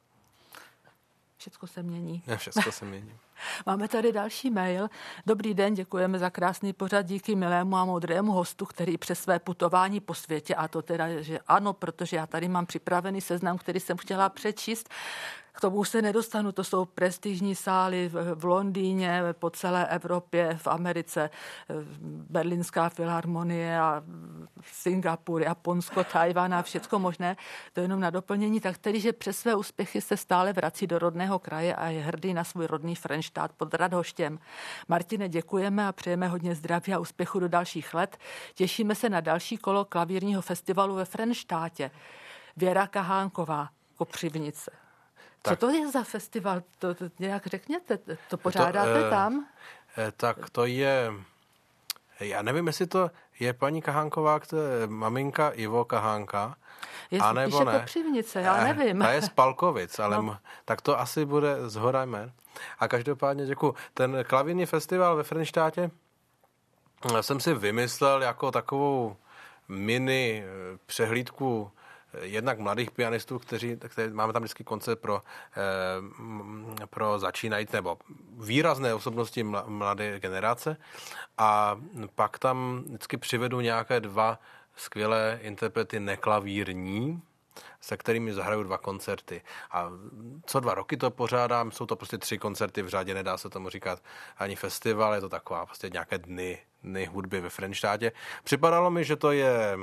Všecko se mění. Všecko se mění. Máme tady další mail. Dobrý den, děkujeme za krásný pořad, díky milému a moudrému hostu, který přes své putování po světě, a to teda, že ano, protože já tady mám připravený seznam, který jsem chtěla přečíst. K tomu se nedostanu, to jsou prestižní sály v Londýně, po celé Evropě, v Americe, Berlínská filharmonie a Singapur, Japonsko, Tajvan a všecko možné. To jenom na doplnění, tak tedy, že přes své úspěchy se stále vrací do rodného kraje a je hrdý na svůj rodný Frenštát pod Radhoštěm. Martine, děkujeme a přejeme hodně zdraví a úspěchu do dalších let. Těšíme se na další kolo klavírního festivalu ve Frenštátě. Věra Kahánková, Kopřivnice. Co to je za festival? To nějak řekněte, to pořádáte tam? Tak to je, já nevím, jestli to je paní Kahánková, to je maminka Ivo Kahánka, anebo ne. Kopřivnice, já nevím. Ta je z Palkovic, ale tak to asi bude zhora jmen. A každopádně děkuju. Ten klavírní festival ve Frenštátě jsem si vymyslel jako takovou mini přehlídku jednak mladých pianistů, kteří máme tam vždycky koncert pro začínající nebo výrazné osobnosti mladé generace a pak tam vždycky přivedu nějaké dva skvělé interprety neklavírní, se kterými zahraju 2 koncerty. A co 2 roky to pořádám, jsou to prostě 3 koncerty v řadě, nedá se tomu říkat ani festival, je to taková prostě nějaké dny hudby ve Frenštátě. Připadalo mi, že to je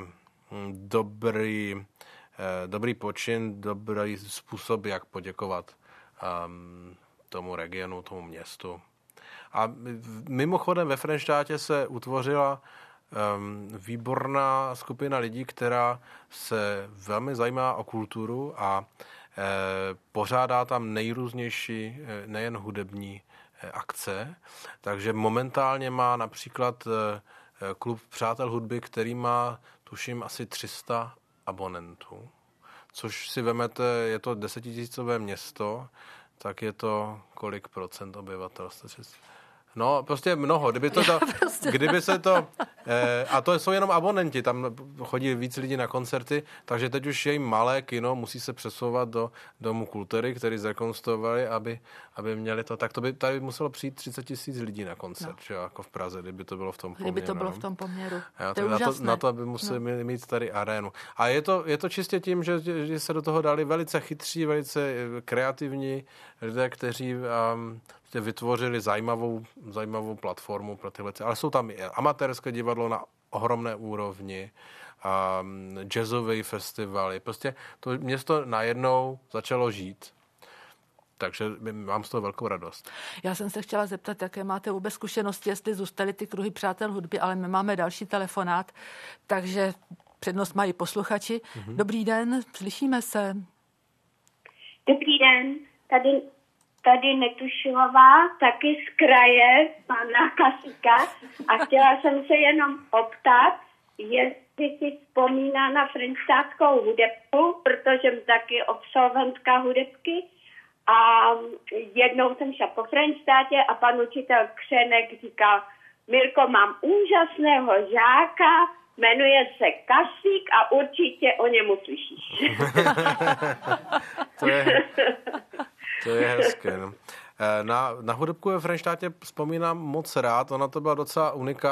dobrý počin, dobrý způsob, jak poděkovat tomu regionu, tomu městu. A mimochodem ve Frenštátě se utvořila výborná skupina lidí, která se velmi zajímá o kulturu a pořádá tam nejrůznější, nejen hudební akce. Takže momentálně má například klub Přátel hudby, který má, tuším, asi 300 abonentů, což si vemete, je to 10 000 město, tak je to kolik procent obyvatelstva? No, prostě mnoho. Kdyby se to a to jsou jenom abonenti, tam chodí víc lidí na koncerty, takže teď už je jim malé kino, musí se přesouvat do Domu kultury, který zrekonstruovali, aby měli to. Tak to by tady muselo přijít 30 000 lidí na koncert, že, jako v Praze, kdyby to bylo v tom poměru. Kdyby to bylo v tom poměru. To je na to, aby museli mít tady arénu. A je to čistě tím, že se do toho dali velice chytří, velice kreativní lidé, kteří vytvořili zajímavou platformu pro tyhle. Ale jsou tam i amatérské divadlo na ohromné úrovni, jazzové festivaly. Prostě to město najednou začalo žít. Takže mám z toho velkou radost. Já jsem se chtěla zeptat, jaké máte vůbec zkušenosti, jestli zůstaly ty kruhy přátel hudby, ale my máme další telefonát, takže přednost mají posluchači. Dobrý den, slyšíme se. Dobrý den, tady Netušilová, taky z kraje pana Kasíka a chtěla jsem se jenom optat, jestli si vzpomíná na frenštátskou hudebku, protože jsem taky absolventka hudebky a jednou jsem šla po Frenštátě a pan učitel Křenek říkal, Mirko, mám úžasného žáka, jmenuje se Kasík a určitě o němu slyšíš. To je hezké. No. Na hudebku ve Frenštátě vzpomínám moc rád. Ona to byla docela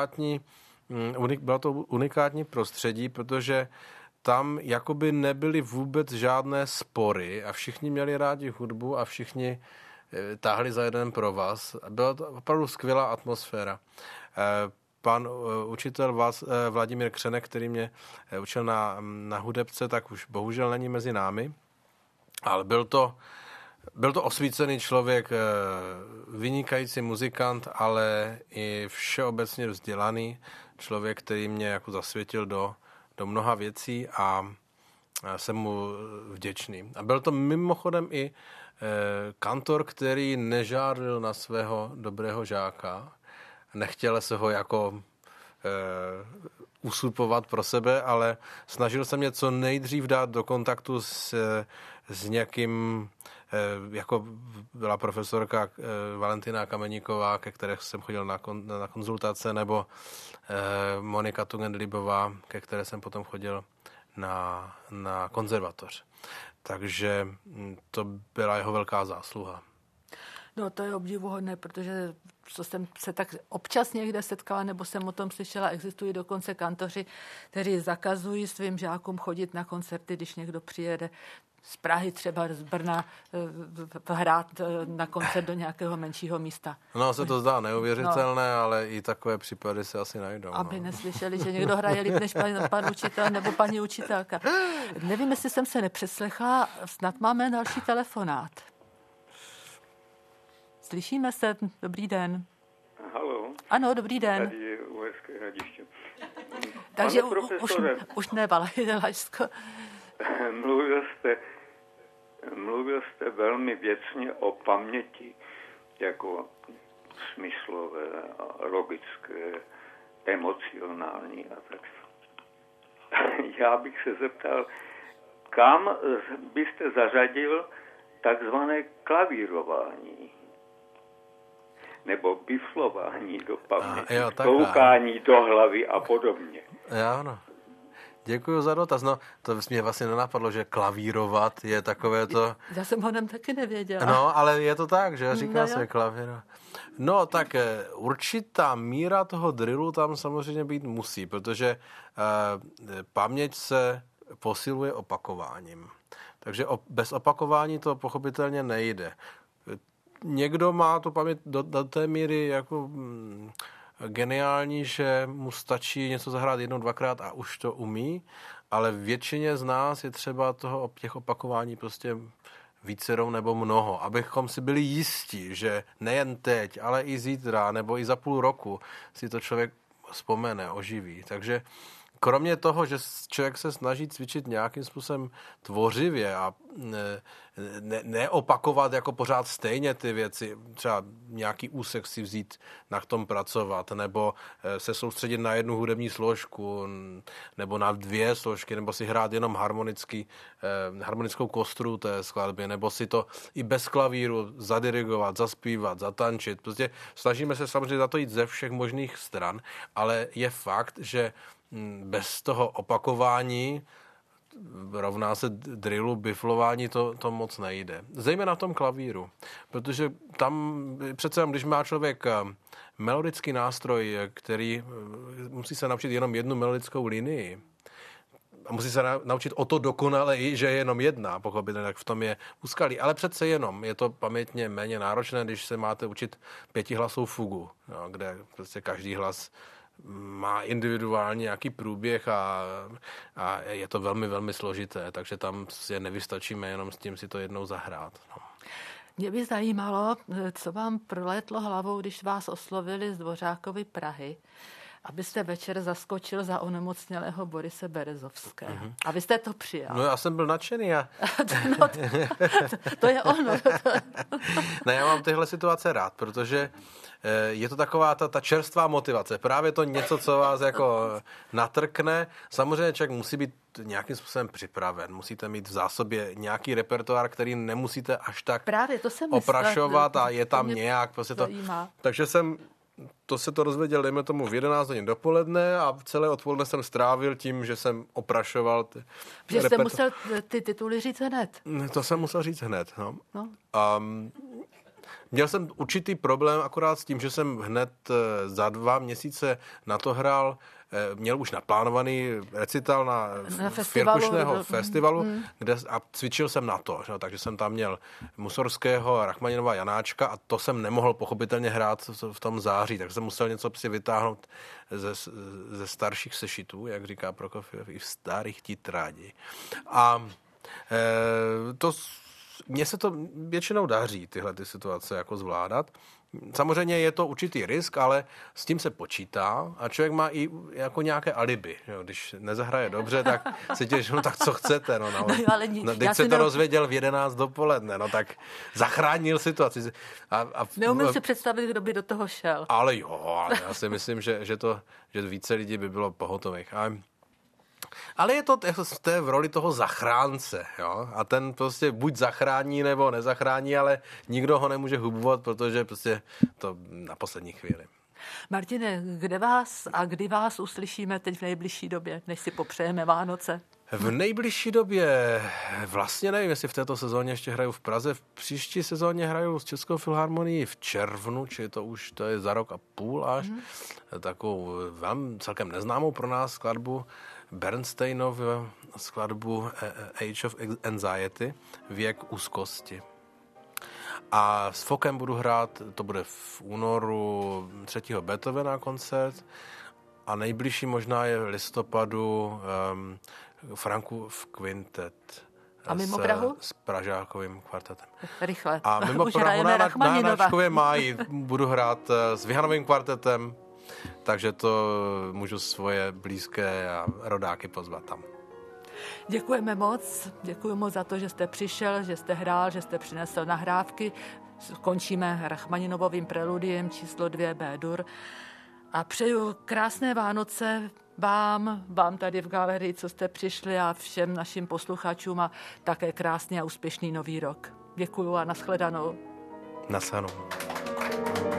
unikátní prostředí, protože tam jakoby nebyly vůbec žádné spory a všichni měli rádi hudbu a všichni táhli za jeden provaz. Byla to opravdu skvělá atmosféra. pan učitel Vladimír Křenek, který mě učil na hudebce, tak už bohužel není mezi námi, ale byl to osvícený člověk, vynikající muzikant, ale i všeobecně vzdělaný člověk, který mě jako zasvětil do mnoha věcí a jsem mu vděčný. A byl to mimochodem i kantor, který nežárlil na svého dobrého žáka. Nechtěl se ho jako usurpovat pro sebe, ale snažil se mě co nejdřív dát do kontaktu s někým, jako byla profesorka Valentina Kameníková, ke které jsem chodil na konzultace, nebo Monika Tugendlibová, ke které jsem potom chodil na konzervatoř. Takže to byla jeho velká zásluha. No to je obdivuhodné, protože co jsem se tak občas někde setkala, nebo jsem o tom slyšela, existují dokonce kantoři, kteří zakazují svým žákům chodit na koncerty, když někdo přijede z Prahy, třeba z Brna, hrát na koncert do nějakého menšího místa. No, se to zdá neuvěřitelné, ale i takové případy se asi najdou. Aby neslyšeli, že někdo hraje líp než pan učitel nebo paní učitelka. Nevím, jestli jsem se nepřeslechla, snad máme další telefonát. Slyšíme se, dobrý den. Haló. Ano, dobrý den. Tady je Uherské Hradiště. Takže už ne Valašsko. Mluvil jste velmi věcně o paměti, jako smyslové, logické, emocionální a tak. Já bych se zeptal, kam byste zařadil takzvané klavírování? Nebo biflování do paměti, koukání do hlavy a podobně. Ano. Děkuji za dotaz. No, to mě vlastně nenapadlo, že klavírovat je takové to... Já jsem ho taky nevěděla. No, ale je to tak, že říká se klavírovat. No, tak určitá míra toho drillu tam samozřejmě být musí, protože paměť se posiluje opakováním. Takže bez opakování to pochopitelně nejde. Někdo má tu paměť do té míry jako geniální, že mu stačí něco zahrát jednou, dvakrát a už to umí, ale většině z nás je třeba těch opakování prostě vícerou nebo mnoho, abychom si byli jistí, že nejen teď, ale i zítra nebo i za půl roku si to člověk vzpomene, oživí. Takže kromě toho, že člověk se snaží cvičit nějakým způsobem tvořivě a neopakovat jako pořád stejně ty věci, třeba nějaký úsek si vzít, na tom pracovat, nebo se soustředit na jednu hudební složku, nebo na 2 složky, nebo si hrát jenom harmonickou kostru té skladby, nebo si to i bez klavíru zadirigovat, zaspívat, zatančit. Prostě snažíme se samozřejmě za to jít ze všech možných stran, ale je fakt, že bez toho opakování rovná se drillu, biflování, to moc nejde. Zejména v tom klavíru, protože tam přece, když má člověk melodický nástroj, který musí se naučit jenom jednu melodickou linii a musí se naučit o to dokonale, že je jenom jedna, pochopitelně, tak v tom je úskalí. Ale přece jenom je to pamětně méně náročné, když se máte učit 5hlasovou fugu, no, kde prostě každý hlas má individuálně nějaký průběh a je to velmi, velmi složité, takže tam si nevystačíme jenom s tím si to jednou zahrát. No. Mě by zajímalo, co vám prolétlo hlavou, když vás oslovili z Dvořákovy Prahy, abyste večer zaskočil za onemocnělého Borise Berezovského. Mm-hmm. A vy jste to přijal. No já jsem byl nadšený. To je ono. Ne, já mám tyhle situace rád, protože je to taková ta čerstvá motivace. Právě to něco, co vás jako natrkne. Samozřejmě člověk musí být nějakým způsobem připraven. Musíte mít v zásobě nějaký repertoár, který nemusíte až tak oprašovat a je tam nějak. Prostě to. Takže se to rozvěděl, dejme tomu, v 11 hodin dopoledne a celé odpoledne jsem strávil tím, že jsem oprašoval. Že jste musel ty tituly říct hned. To jsem musel říct hned, no. Měl jsem určitý problém akorát s tím, že jsem hned za 2 měsíce na to hrál měl už naplánovaný recital na Firkušného festivalu, kde, a cvičil jsem na to, že? Takže jsem tam měl Musorského, Rachmaninova, Janáčka a to jsem nemohl pochopitelně hrát v tom září, tak jsem musel něco si vytáhnout ze starších sešitů, jak říká Prokofiev, i v starých titrádi. A mně se to většinou daří, tyhle ty situace jako zvládat. Samozřejmě je to určitý risk, ale s tím se počítá a člověk má i jako nějaké alibi. Když nezahraje dobře, tak si těž, tak co chcete. Teď se to rozvěděl v 11 dopoledne, tak zachránil situaci. Neumím si představit, kdo by do toho šel. Ale já si myslím, že více lidí by bylo pohotových. Ale je to v roli toho zachránce, jo? A ten prostě buď zachrání, nebo nezachrání, ale nikdo ho nemůže hubovat, protože prostě to na poslední chvíli. Martine, kdy vás uslyšíme teď v nejbližší době, než si popřejeme Vánoce? V nejbližší době vlastně nevím, jestli v této sezóně ještě hraju v Praze. V příští sezóně hraju s Českou filharmonií v červnu, čili to je za rok a půl až. Takovou celkem neznámou pro nás skladbu Bernsteinovu skladbu Age of Anxiety, Věk úzkosti. A s Fokem budu hrát, to bude v únoru 3. Beethovena koncert a nejbližší možná je v listopadu Frankův kvintet. A mimo Prahu? S Pražákovým kvartetem. Rychle. A mimo Prahu na Náčkově máji budu hrát s Vihanovým kvartetem, takže to můžu svoje blízké a rodáky pozvat tam. Děkujeme moc. Děkuji moc za to, že jste přišel, že jste hrál, že jste přinesl nahrávky. Končíme Rachmaninovým preludiem číslo 2 B-dur. A přeju krásné Vánoce vám tady v galerii, co jste přišli a všem našim posluchačům a také krásný a úspěšný nový rok. Děkuju a nashledanou. Nashledanou.